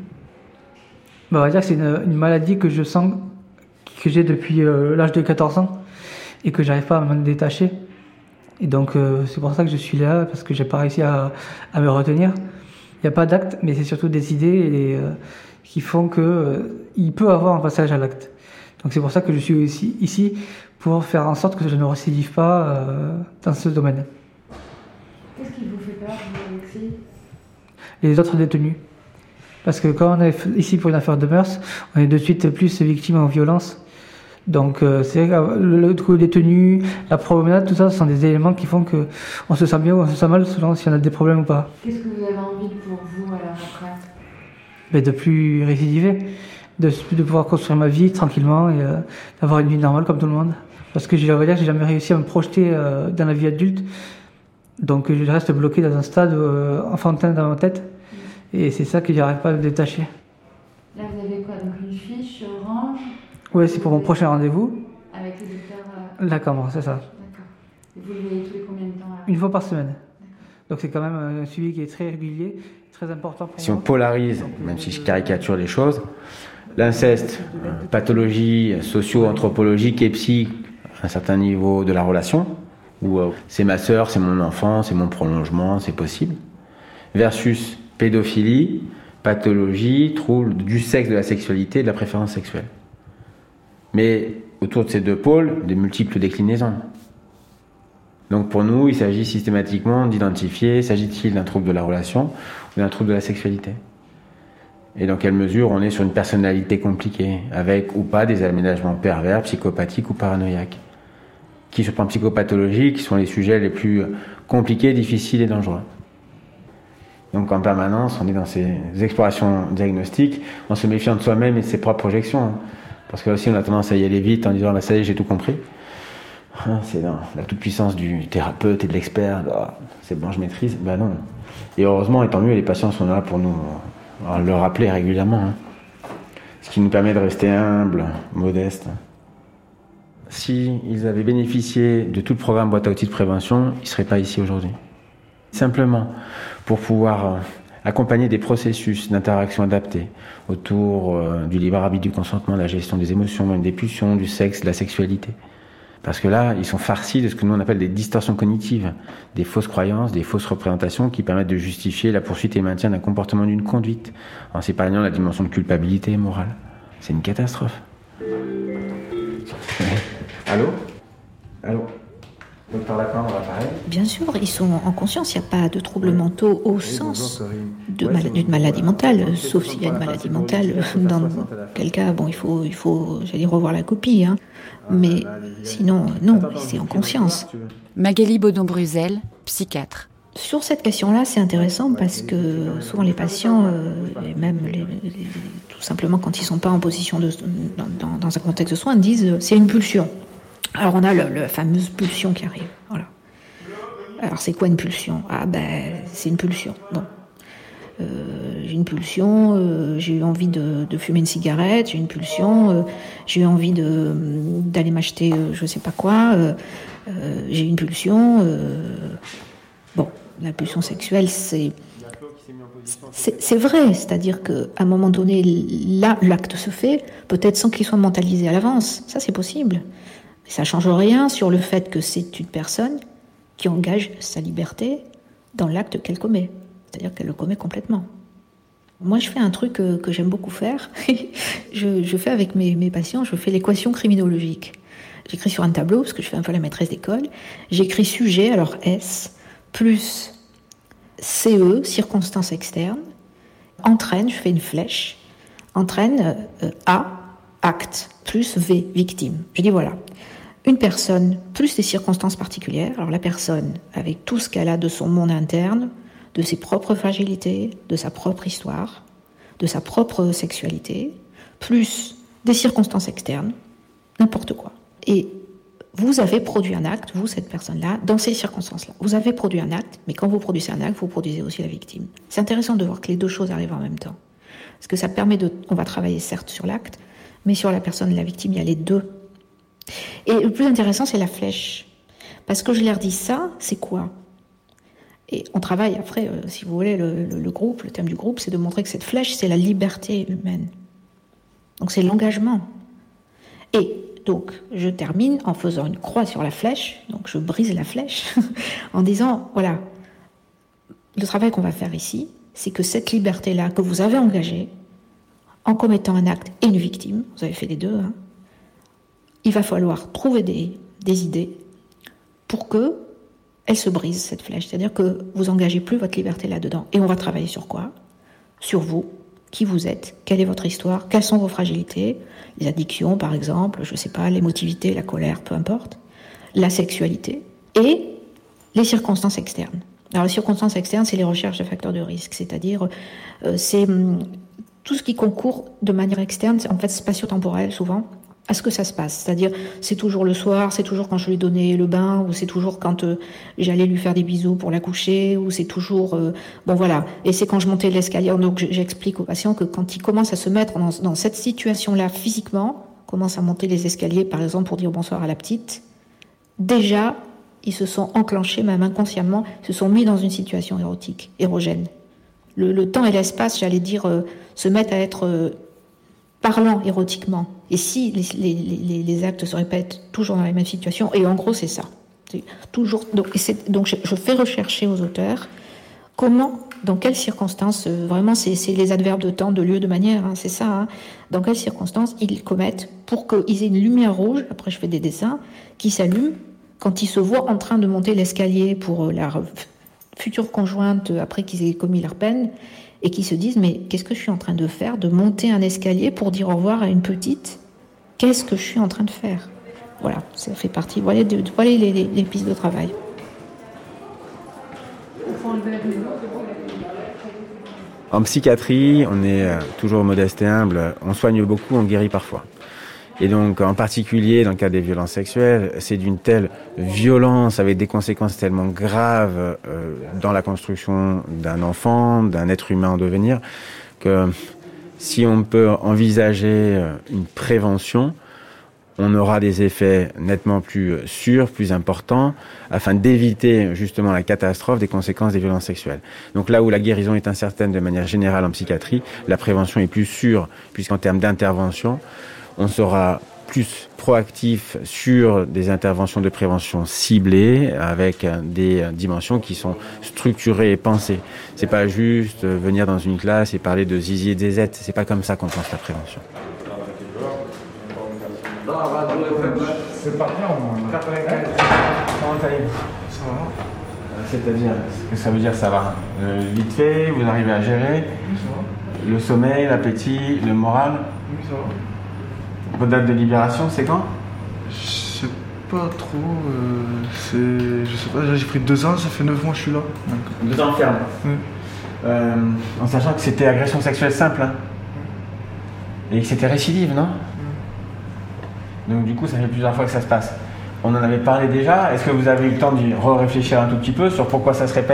On va dire que c'est une maladie que je sens, que j'ai depuis l'âge de 14 ans et que j'arrive pas à m'en détacher. Et donc c'est pour ça que je suis là, parce que j'ai pas réussi à me retenir. Il n'y a pas d'acte, mais c'est surtout des idées qui font qu'il peut avoir un passage à l'acte. Donc c'est pour ça que je suis aussi ici, pour faire en sorte que je ne récidive pas dans ce domaine. Qu'est-ce qui vous fait peur, vous, Alexis? Les autres détenus. Parce que quand on est ici pour une affaire de mœurs, on est de suite plus victime en violence. Donc c'est le détenu, la promenade, tout ça, ce sont des éléments qui font qu'on se sent bien ou on se sent mal selon si on a des problèmes ou pas. Qu'est-ce que vous avez envie pour vous alors après? Mais de plus récidiver, de pouvoir construire ma vie tranquillement et d'avoir une vie normale comme tout le monde. Parce que je dois dire que j'ai jamais réussi à me projeter dans la vie adulte. Donc je reste bloqué dans un stade enfantin dans ma tête. Et c'est ça que j'arrive pas à me détacher. Là vous avez quoi? Donc une fiche orange? Oui, c'est pour mon prochain rendez-vous. Avec le docteur Lacombe, c'est ça. D'accord. Et vous le voyez tous les combien de temps là? Une fois par semaine. Donc c'est quand même un suivi qui est très régulier, très important pour moi. Si on polarise, même si je caricature les choses, l'inceste, pathologie socio-anthropologique et psy, à un certain niveau de la relation, où c'est ma sœur, c'est mon enfant, c'est mon prolongement, c'est possible, versus pédophilie, pathologie, trouble du sexe, de la sexualité, de la préférence sexuelle. Mais autour de ces deux pôles, des multiples déclinaisons. Donc pour nous, il s'agit systématiquement d'identifier, s'agit-il d'un trouble de la relation ou d'un trouble de la sexualité? Et dans quelle mesure on est sur une personnalité compliquée, avec ou pas des aménagements pervers, psychopathiques ou paranoïaques, qui sur le plan psychopathologique sont les sujets les plus compliqués, difficiles et dangereux. Donc en permanence, on est dans ces explorations diagnostiques, en se méfiant de soi-même et de ses propres projections. Parce que là aussi on a tendance à y aller vite en disant bah, ça y est, j'ai tout compris. C'est dans la toute-puissance du thérapeute et de l'expert. Ah, c'est bon, je maîtrise. Ben non. Et heureusement, et tant mieux, les patients sont là pour nous le rappeler régulièrement. Ce qui nous permet de rester humbles, modestes. S'ils avaient bénéficié de tout le programme boîte à outils de prévention, ils ne seraient pas ici aujourd'hui. Simplement pour pouvoir accompagner des processus d'interaction adaptés autour du libre arbitre, du consentement, de la gestion des émotions, même des pulsions, du sexe, de la sexualité. Parce que là, ils sont farcis de ce que nous on appelle des distorsions cognitives, des fausses croyances, des fausses représentations qui permettent de justifier la poursuite et le maintien d'un comportement, d'une conduite, en s'épargnant la dimension de culpabilité et morale. C'est une catastrophe. Allô? Allô? Docteur Lacombe, pareil. Bien sûr, ils sont en conscience, il n'y a pas de troubles mentaux au sens d'une maladie mentale, sauf s'il y a une maladie mentale, dans quel cas, bon, il faut j'allais dire, revoir la copie, hein. Mais sinon, non, c'est en conscience. Magali Baudon-Bruzel, psychiatre. Sur cette question-là, c'est intéressant parce que souvent les patients, et même tout simplement quand ils ne sont pas en position dans un contexte de soins, disent c'est une pulsion. Alors on a la fameuse pulsion qui arrive. Voilà. Alors c'est quoi une pulsion? Ah ben c'est une pulsion. Bon. J'ai une pulsion, j'ai eu envie de fumer une cigarette, j'ai une pulsion, j'ai eu envie d'aller m'acheter je sais pas quoi, j'ai une pulsion. Bon, la pulsion sexuelle c'est vrai, c'est-à-dire qu'à un moment donné, là, l'acte se fait, peut-être sans qu'il soit mentalisé à l'avance, ça c'est possible. Mais ça ne change rien sur le fait que c'est une personne qui engage sa liberté dans l'acte qu'elle commet. C'est-à-dire qu'elle le commet complètement. Moi, je fais un truc que j'aime beaucoup faire. je fais avec mes patients, je fais l'équation criminologique. J'écris sur un tableau, parce que je fais un peu la maîtresse d'école. J'écris sujet, alors S, plus CE, circonstances externes. Entraîne, je fais une flèche. Entraîne, A, acte, plus V, victime. Je dis voilà, une personne, plus des circonstances particulières. Alors la personne, avec tout ce qu'elle a de son monde interne, de ses propres fragilités, de sa propre histoire, de sa propre sexualité, plus des circonstances externes, n'importe quoi. Et vous avez produit un acte, vous, cette personne-là, dans ces circonstances-là. Vous avez produit un acte, mais quand vous produisez un acte, vous produisez aussi la victime. C'est intéressant de voir que les deux choses arrivent en même temps. Parce que ça permet on va travailler certes sur l'acte, mais sur la personne et la victime, il y a les deux. Et le plus intéressant, c'est la flèche. Parce que je leur dis ça, c'est quoi ? Et on travaille après, si vous voulez, le groupe, le thème du groupe, c'est de montrer que cette flèche, c'est la liberté humaine. Donc c'est l'engagement. Et donc, je termine en faisant une croix sur la flèche, donc je brise la flèche, en disant, voilà, le travail qu'on va faire ici, c'est que cette liberté-là que vous avez engagée, en commettant un acte et une victime, vous avez fait les deux, hein, il va falloir trouver des idées pour que elle se brise, cette flèche. C'est-à-dire que vous engagez plus votre liberté là-dedans. Et on va travailler sur quoi ? Sur vous, qui vous êtes, quelle est votre histoire, quelles sont vos fragilités, les addictions par exemple, je sais pas, l'émotivité, la colère, peu importe, la sexualité, et les circonstances externes. Alors les circonstances externes, c'est les recherches de facteurs de risque, c'est-à-dire c'est tout ce qui concourt de manière externe, en fait spatio-temporel souvent, à ce que ça se passe. C'est-à-dire, c'est toujours le soir, c'est toujours quand je lui donnais le bain, ou c'est toujours quand j'allais lui faire des bisous pour la coucher, ou c'est toujours... bon, voilà. Et c'est quand je montais l'escalier. Donc, j'explique aux patients que quand ils commencent à se mettre dans cette situation-là physiquement, commencent à monter les escaliers, par exemple, pour dire bonsoir à la petite, déjà, ils se sont enclenchés, même inconsciemment, se sont mis dans une situation érotique, érogène. Le temps et l'espace, j'allais dire, se mettent à être... parlant érotiquement. Et si les actes se répètent toujours dans les mêmes situations, et en gros c'est ça. C'est toujours, donc je fais rechercher aux auteurs comment, dans quelles circonstances, vraiment c'est les adverbes de temps, de lieu, de manière, hein, c'est ça, hein, dans quelles circonstances ils commettent pour qu'ils aient une lumière rouge, après je fais des dessins, qui s'allume quand ils se voient en train de monter l'escalier pour la future conjointe après qu'ils aient commis leur peine, et qui se disent, mais qu'est-ce que je suis en train de faire ? De monter un escalier pour dire au revoir à une petite ? Qu'est-ce que je suis en train de faire ? Voilà, ça fait partie. Voilà les pistes de travail. En psychiatrie, on est toujours modeste et humble. On soigne beaucoup, on guérit parfois. Et donc, en particulier, dans le cas des violences sexuelles, c'est d'une telle violence, avec des conséquences tellement graves dans la construction d'un enfant, d'un être humain en devenir, que si on peut envisager une prévention, on aura des effets nettement plus sûrs, plus importants, afin d'éviter justement la catastrophe des conséquences des violences sexuelles. Donc là où la guérison est incertaine de manière générale en psychiatrie, la prévention est plus sûre, puisqu'en termes d'intervention, on sera plus proactif sur des interventions de prévention ciblées avec des dimensions qui sont structurées et pensées. C'est pas juste venir dans une classe et parler de zizi et de zézette. C'est pas comme ça qu'on pense la prévention. C'est parti en 95. Comment allez-vous ? Ça va. C'est-à-dire, ce que ça veut dire, ça va. Vite fait, vous arrivez à gérer le sommeil, l'appétit, le moral. Oui, ça va. Votre date de libération, c'est quand ? Je sais pas trop. Je sais pas, j'ai pris 2 ans, ça fait 9 mois que je suis là. Donc... 2 ans ferme. Oui. En sachant que c'était agression sexuelle simple. Hein. Et que c'était récidive, non ? Donc du coup, ça fait plusieurs fois que ça se passe. On en avait parlé déjà. Est-ce que vous avez eu le temps de réfléchir un tout petit peu sur pourquoi ça se répète ?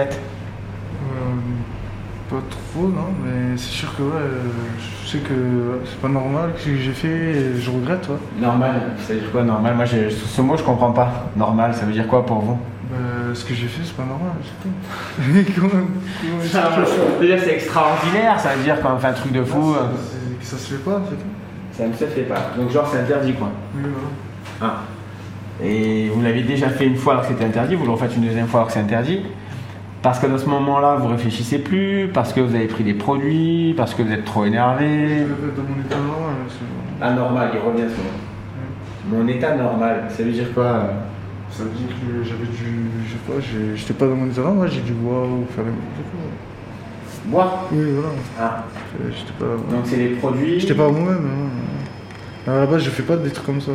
Pas trop, non, mais c'est sûr que je sais que c'est pas normal ce que j'ai fait et je regrette. Ouais. Normal, ça veut dire quoi normal ? Moi, ce mot, je comprends pas. Normal, ça veut dire quoi pour vous ? Ce que j'ai fait, c'est pas normal, c'est tout. comment ça veut dire c'est extraordinaire, ça veut dire qu'on fait un truc de fou. Ça se fait pas, c'est tout. Ça ne se fait pas. Donc genre c'est interdit quoi. Oui, voilà. Ah. Et vous l'avez déjà fait une fois alors que c'était interdit, vous le refaites une deuxième fois alors que c'est interdit. Parce que dans ce moment-là, vous réfléchissez plus, parce que vous avez pris des produits, parce que vous êtes trop énervé. Dans mon état normal. Anormal, il revient souvent. Mon état normal, ça veut dire quoi Ça veut dire que j'avais dû. Je sais pas, j'étais pas dans mon état normal, j'ai dû boire ou faire les. Boire? Oui, voilà. Ah. J'étais pas. Donc c'est les produits. J'étais pas moi-même. À la base, je fais pas des trucs comme ça.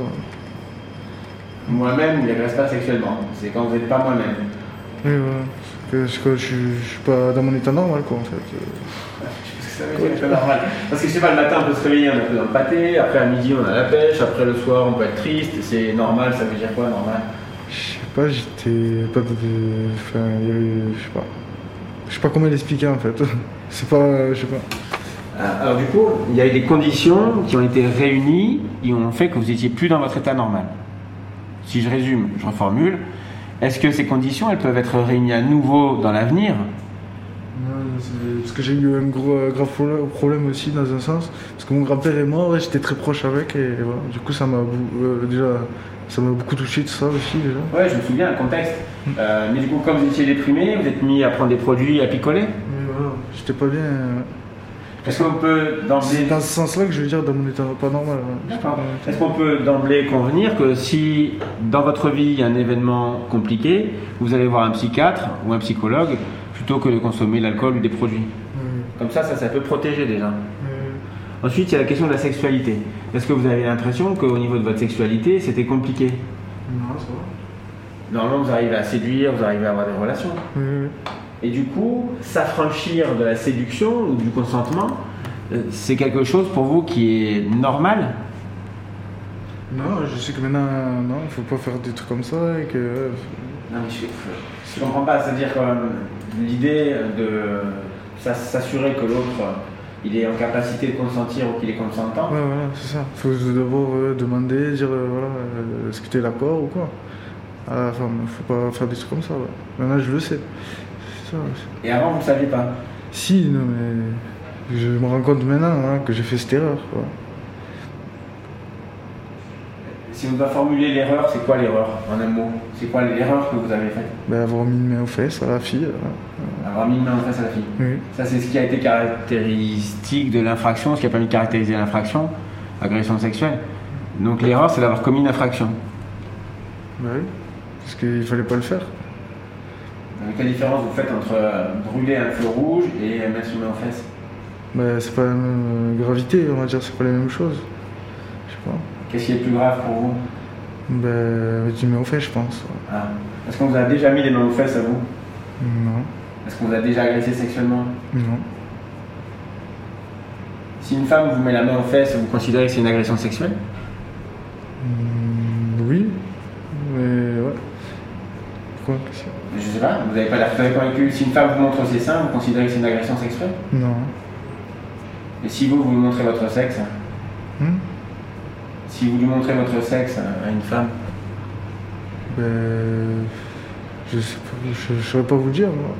Moi-même, il n'agresse pas sexuellement. C'est quand vous n'êtes pas moi-même. Oui, voilà. Parce que je suis pas dans mon état normal, quoi, en fait. Ça veut dire que normal. Parce que je sais pas, le matin on peut se réveiller, on est un peu dans le pâté, après à midi on a la pêche, après le soir on peut être triste, c'est normal, ça veut dire quoi normal? Je sais pas, j'étais pas de. Enfin, je sais pas. Je sais pas comment l'expliquer en fait. C'est pas. Je sais pas. Alors du coup, il y a eu des conditions qui ont été réunies et ont fait que vous étiez plus dans votre état normal. Si je résume, je reformule, est-ce que ces conditions elles peuvent être réunies à nouveau dans l'avenir? Parce que j'ai eu un grave problème aussi dans un sens. Parce que mon grand-père est mort et j'étais très proche avec et voilà. Du coup ça m'a beaucoup touché tout ça aussi déjà. Ouais, je me souviens, le contexte. Mais du coup, comme vous étiez déprimé, vous êtes mis à prendre des produits, à picoler? Oui, voilà, j'étais pas bien. Est-ce qu'on peut d'emblée... C'est dans ce sens-là que je veux dire dans mon état pas normal. D'accord. Est-ce qu'on peut d'emblée convenir que si dans votre vie il y a un événement compliqué, vous allez voir un psychiatre ou un psychologue plutôt que de consommer l'alcool ou des produits? Comme ça peut protéger déjà. Ensuite, il y a la question de la sexualité. Est-ce que vous avez l'impression qu'au niveau de votre sexualité, c'était compliqué? Non, ça va. Normalement, vous arrivez à séduire, vous arrivez à avoir des relations. Et du coup, s'affranchir de la séduction ou du consentement, c'est quelque chose pour vous qui est normal? Non, je sais que maintenant, non, il faut pas faire des trucs comme ça et que... Non, mais je comprends pas, c'est-à-dire que l'idée de s'assurer que l'autre il est en capacité de consentir ou qu'il est consentant. Ouais, voilà, c'est ça. Il faut d'abord demander, dire voilà, est-ce que tu es d'accord ou quoi. À la femme, il faut pas faire des trucs comme ça. Ouais. Maintenant, je le sais. C'est ça, et avant, vous ne saviez pas? Si, non, mais je me rends compte maintenant hein, que j'ai fait cette erreur. Quoi. Si on doit formuler l'erreur, c'est quoi l'erreur en un mot? C'est quoi l'erreur que vous avez faite? Ben, avoir mis une main aux fesses à la fille. Avoir mis une main aux fesses à la fille. Oui. Ça, c'est ce qui a été caractéristique de l'infraction, ce qui a permis de caractériser l'infraction, agression sexuelle. Donc l'erreur, c'est d'avoir commis une infraction. Ben oui, parce qu'il fallait pas le faire. Donc, quelle différence vous faites entre brûler un feu rouge et mettre une main aux fesses? Ben, c'est pas la même gravité, on va dire, c'est pas la même chose. Je sais pas. Qu'est-ce qui est plus grave pour vous? Ben, tu mets aux fesses, je pense. Ah. Est-ce qu'on vous a déjà mis les mains aux fesses à vous? Non. Est-ce qu'on vous a déjà agressé sexuellement? Non. Si une femme vous met la main aux fesses, vous considérez que c'est une agression sexuelle? Oui. Mais ouais. Pourquoi? Je sais pas, vous n'avez pas l'air tout à fait convaincu. Si une femme vous montre ses seins, vous considérez que c'est une agression sexuelle? Non. Et si vous lui montrez votre sexe? Si vous lui montrez votre sexe à une femme? Ben... Je sais pas, je saurais pas vous dire. Moi.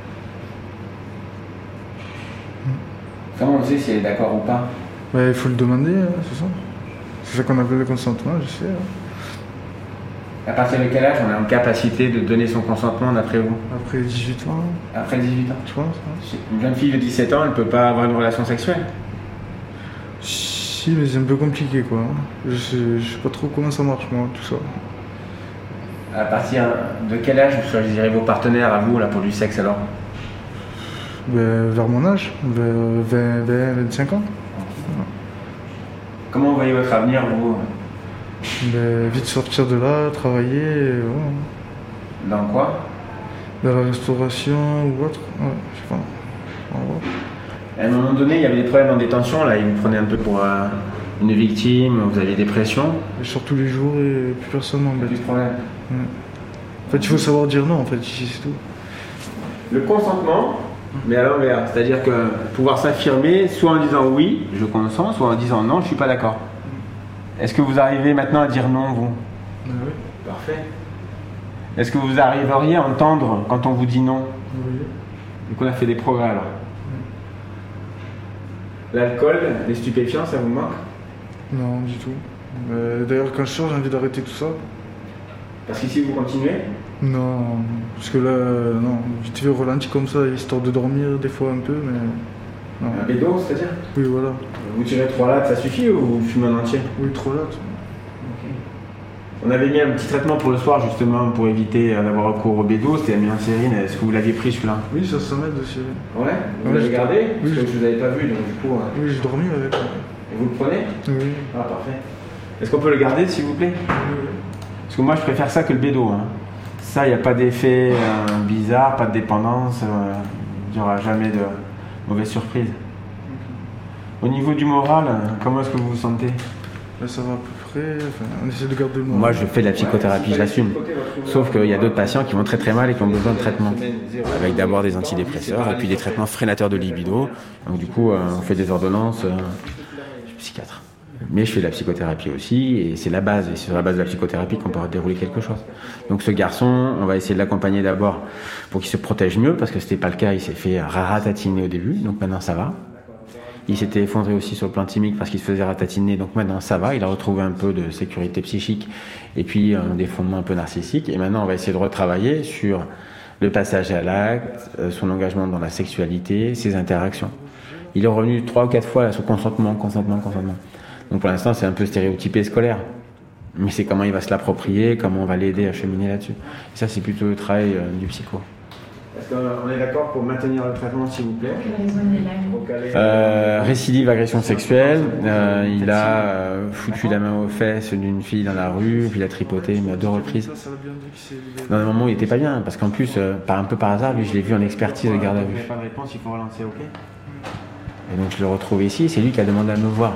Comment on sait si elle est d'accord ou pas? Ben, il faut le demander, hein, c'est ça. C'est ça qu'on appelle le consentement, je sais. Hein. À partir de quel âge on est en capacité de donner son consentement d'après vous? Après 18 ans. Après 18 ans? Je pense. Hein. Une jeune fille de 17 ans, elle ne peut pas avoir une relation sexuelle? Si, mais c'est un peu compliqué, quoi. Je sais pas trop comment ça marche, moi, tout ça. À partir de quel âge vous choisirez vos partenaires à vous là, pour du sexe alors? Ben, vers mon âge, vers 25 ans. Comment vous voyez votre avenir, vous? Ben, vite sortir de là, travailler. Ouais. Dans quoi? Dans la restauration ou autre. Ouais, je sais pas. À un moment donné, il y avait des problèmes en détention, là, ils vous prenaient un peu pour une victime, vous aviez des pressions. Je sors tous les jours et plus personne m'embête. Plus de problème. Ouais. En fait, il faut savoir dire non, en fait, ici, c'est tout. Le consentement, mais à l'envers, c'est-à-dire que pouvoir s'affirmer soit en disant oui, je consens, soit en disant non, je suis pas d'accord. Est-ce que vous arrivez maintenant à dire non, vous? Oui. Parfait. Est-ce que vous arriveriez à entendre quand on vous dit non? Oui. Donc on a fait des progrès alors. L'alcool, les stupéfiants, ça vous manque? Non, du tout. D'ailleurs, quand je sors, j'ai envie d'arrêter tout ça. Parce que si vous continuez, Non, parce que là, non, vite fait ralenti comme ça, histoire de dormir des fois un peu, mais... Non. Un bédo, c'est-à-dire ? Oui, voilà. Vous tirez 3 lattes, ça suffit ou vous fumez en entier ? Oui, 3 lattes. On avait mis un petit traitement pour le soir, justement, pour éviter d'avoir recours au bédo, c'était la mylancérine. Est-ce que vous l'aviez pris, celui-là ? Oui, ça m'aide aussi. Ouais ? Vous l'avez gardé ? Oui. Parce que je vous avais pas vu, donc du coup... Oui, j'ai dormi avec. Et vous le prenez ? Oui. Ah, parfait. Est-ce qu'on peut le garder, s'il vous plaît ? Oui. Parce que moi, je préfère ça que le bédo. Hein. Ça, il n'y a pas d'effet bizarre, pas de dépendance. Il n'y aura jamais de mauvaise surprise. Au niveau du moral, comment est-ce que vous vous sentez ? Là, ça va à peu près. Enfin, on essaie de garder le moral. Moi, je fais de la psychothérapie, je l'assume. Sauf qu'il y a d'autres patients qui vont très très mal et qui ont besoin de traitement. Avec d'abord des antidépresseurs et puis des traitements freinateurs de libido. Donc du coup, on fait des ordonnances. Je suis psychiatre. Mais je fais de la psychothérapie aussi et c'est la base. Et c'est sur la base de la psychothérapie qu'on pourra dérouler quelque chose. Donc ce garçon, on va essayer de l'accompagner d'abord pour qu'il se protège mieux parce que c'était pas le cas. Il s'est fait ratatiner au début, donc maintenant ça va. Il s'était effondré aussi sur le plan thymique parce qu'il se faisait ratatiner, donc maintenant ça va, il a retrouvé un peu de sécurité psychique et puis des fondements un peu narcissiques. Et maintenant on va essayer de retravailler sur le passage à l'acte, son engagement dans la sexualité, ses interactions. Il est revenu 3 ou 4 fois sur consentement. Donc pour l'instant c'est un peu stéréotypé scolaire. Mais c'est comment il va se l'approprier, comment on va l'aider à cheminer là-dessus. Et ça c'est plutôt le travail du psycho. Est-ce qu'on est d'accord pour maintenir le traitement, s'il vous plaît ? Récidive agression sexuelle. Il a foutu la main aux fesses d'une fille dans la rue, puis il a tripoté, mais à 2 reprises. Dans un moment où il était pas bien, parce qu'en plus, un peu par hasard, lui, je l'ai vu en expertise de garde à vue. Pas de réponse, il faut relancer, ok ? Et donc je le retrouve ici, c'est lui qui a demandé à me voir.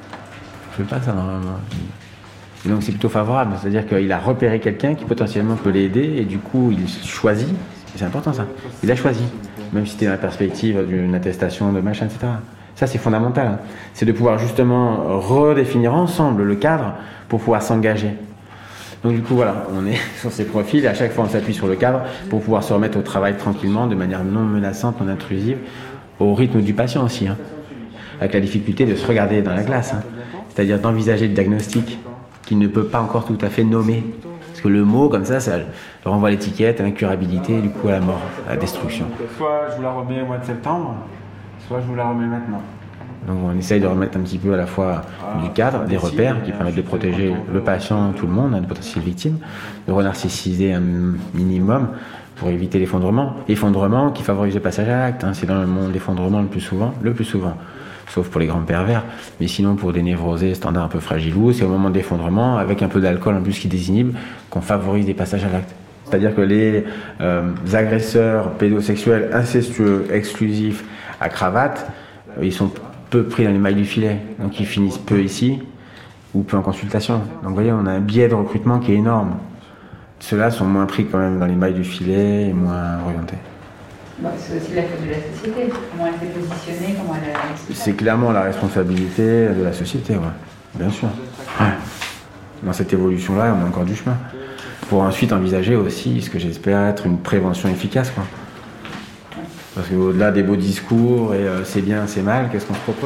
Je ne fais pas ça normalement. Et donc c'est plutôt favorable, c'est-à-dire qu'il a repéré quelqu'un qui potentiellement peut l'aider, et du coup il choisit. C'est important ça. Il a choisi, même si c'était dans la perspective d'une attestation de machin, etc. Ça c'est fondamental. Hein. C'est de pouvoir justement redéfinir ensemble le cadre pour pouvoir s'engager. Donc du coup voilà, on est sur ces profils et à chaque fois on s'appuie sur le cadre pour pouvoir se remettre au travail tranquillement, de manière non menaçante, non intrusive, au rythme du patient aussi. Hein. Avec la difficulté de se regarder dans la glace, hein. C'est-à-dire d'envisager le diagnostic qu'il ne peut pas encore tout à fait nommer. Parce que le mot, comme ça renvoie à l'étiquette, à l'incurabilité, du coup à la mort, à la destruction. Soit je vous la remets au mois de septembre, soit je vous la remets maintenant. Donc on essaye de remettre un petit peu à la fois du cadre, des repères qui permettent de protéger le patient, tout le monde, de potentielles victimes, de renarcissiser un minimum pour éviter l'effondrement. Effondrement qui favorise le passage à l'acte, hein. C'est dans le monde l'effondrement le plus souvent. Sauf pour les grands pervers, mais sinon pour des névrosés standards un peu fragilous, c'est au moment d'effondrement, avec un peu d'alcool en plus qui désinhibe, qu'on favorise des passages à l'acte. C'est-à-dire que les agresseurs pédosexuels incestueux, exclusifs, à cravate, ils sont peu pris dans les mailles du filet, donc ils finissent peu ici, ou peu en consultation. Donc vous voyez, on a un biais de recrutement qui est énorme. Ceux-là sont moins pris quand même dans les mailles du filet et moins orientés. Bon, c'est aussi la faute de la société, comment elle s'est positionnée, comment elle a... C'est clairement la responsabilité de la société, ouais. Bien sûr. Ouais. Dans cette évolution-là, on a encore du chemin. Pour ensuite envisager aussi ce que j'espère être une prévention efficace, quoi. Parce qu'au-delà des beaux discours et c'est bien, c'est mal, qu'est-ce qu'on se propose ?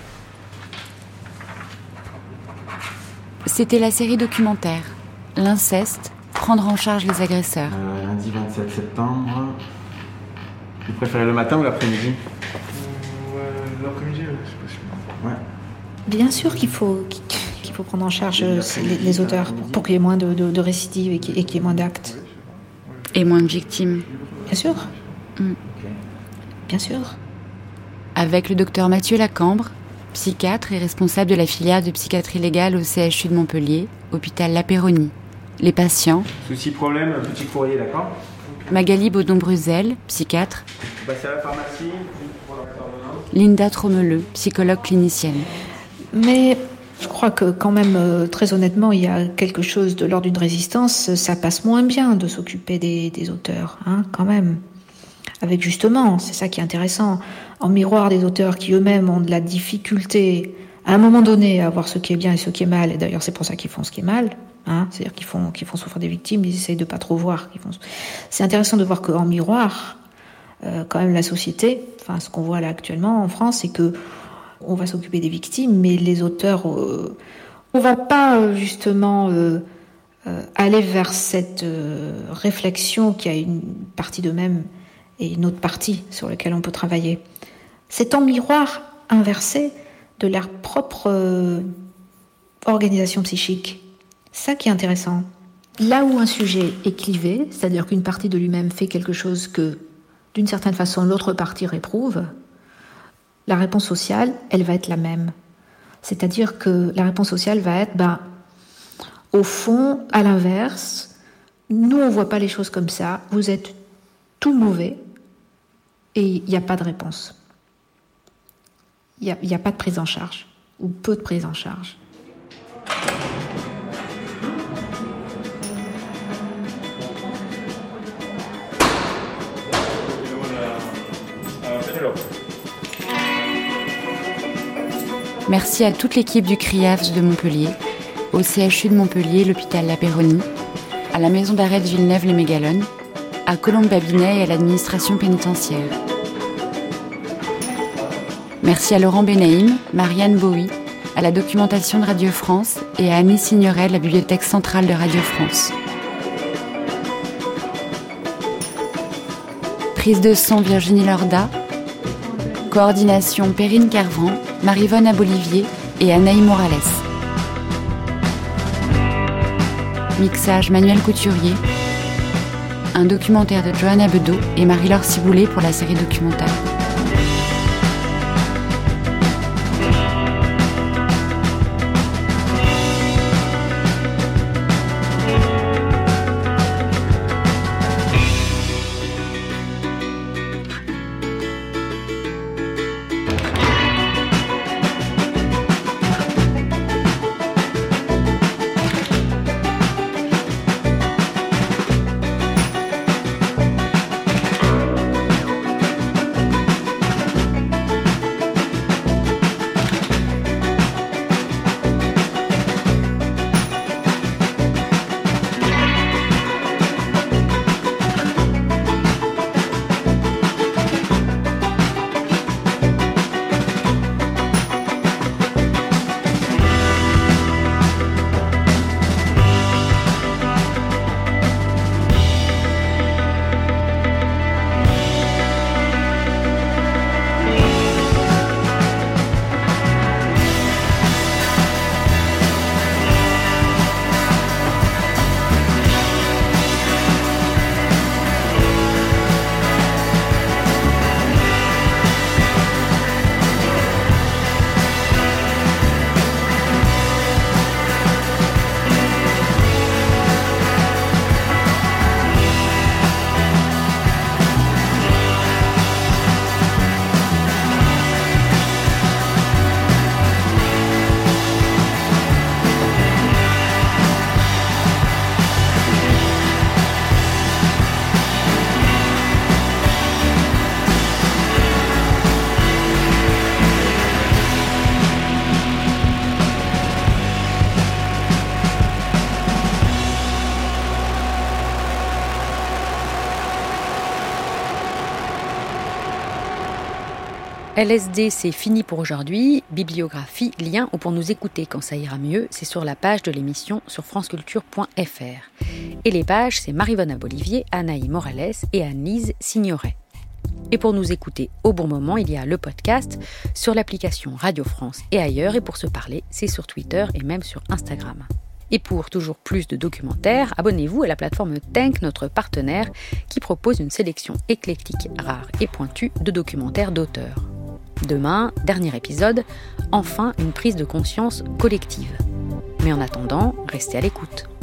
C'était la série documentaire L'inceste, prendre en charge les agresseurs. Lundi 27 septembre. Vous préférez le matin ou l'après-midi ? L'après-midi, c'est possible. Ouais. Bien sûr qu'il faut prendre en charge les auteurs pour qu'il y ait moins de récidives et qu'il y ait moins d'actes. Et moins de victimes. Bien sûr. Bien sûr. Avec le docteur Mathieu Lacambre, psychiatre et responsable de la filière de psychiatrie légale au CHU de Montpellier, hôpital La Péronie. Les patients. Souci, problème, un petit courrier, d'accord ? Magali Baudon-Bruzel, psychiatre. C'est à la pharmacie. Linda Tromeleux, psychologue clinicienne. Mais je crois que quand même, très honnêtement, il y a quelque chose de l'ordre d'une résistance. Ça passe moins bien de s'occuper des auteurs, hein, quand même. Avec justement, c'est ça qui est intéressant, en miroir des auteurs qui eux-mêmes ont de la difficulté, à un moment donné, à voir ce qui est bien et ce qui est mal. Et d'ailleurs, c'est pour ça qu'ils font ce qui est mal. Hein, c'est-à-dire qu'ils font souffrir des victimes, ils essayent de pas trop voir. C'est intéressant de voir qu'en miroir, quand même la société, enfin ce qu'on voit là actuellement en France, c'est que on va s'occuper des victimes, mais les auteurs, on va pas justement aller vers cette réflexion qui a une partie d'eux-mêmes et une autre partie sur laquelle on peut travailler. C'est en miroir inversé de leur propre organisation psychique. Ça qui est intéressant. Là où un sujet est clivé, c'est-à-dire qu'une partie de lui-même fait quelque chose que, d'une certaine façon, l'autre partie réprouve, la réponse sociale, elle va être la même. C'est-à-dire que la réponse sociale va être, au fond, à l'inverse, nous on ne voit pas les choses comme ça, vous êtes tout mauvais et il n'y a pas de réponse. Il n'y a pas de prise en charge, ou peu de prise en charge. Merci à toute l'équipe du CRIAFS de Montpellier, au CHU de Montpellier, l'hôpital La Péronie, à la maison d'arrêt de Villeneuve-les-Mégalonnes, à Colombe-Babinet et à l'administration pénitentiaire. Merci à Laurent Benaïm, Marianne Bowie, à la documentation de Radio France et à Annie Signoret de la bibliothèque centrale de Radio France. Prise de son Virginie Lorda. Coordination Perrine Carvran, Maryvonne Abolivier et Anaïs Morales. Mixage Manuel Couturier. Un documentaire de Johanna Bedeau et Marie-Laure Ciboulet pour la série documentaire. LSD, c'est fini pour aujourd'hui. Bibliographie, lien ou pour nous écouter quand ça ira mieux, c'est sur la page de l'émission sur franceculture.fr. Et les pages, c'est Maryvonne Abolivier, Anaïs Morales et Anne-Lise Signoret. Et pour nous écouter au bon moment, il y a le podcast sur l'application Radio France et ailleurs. Et pour se parler, c'est sur Twitter et même sur Instagram. Et pour toujours plus de documentaires, abonnez-vous à la plateforme Tank, notre partenaire, qui propose une sélection éclectique, rare et pointue de documentaires d'auteurs. Demain, dernier épisode, enfin une prise de conscience collective. Mais en attendant, restez à l'écoute.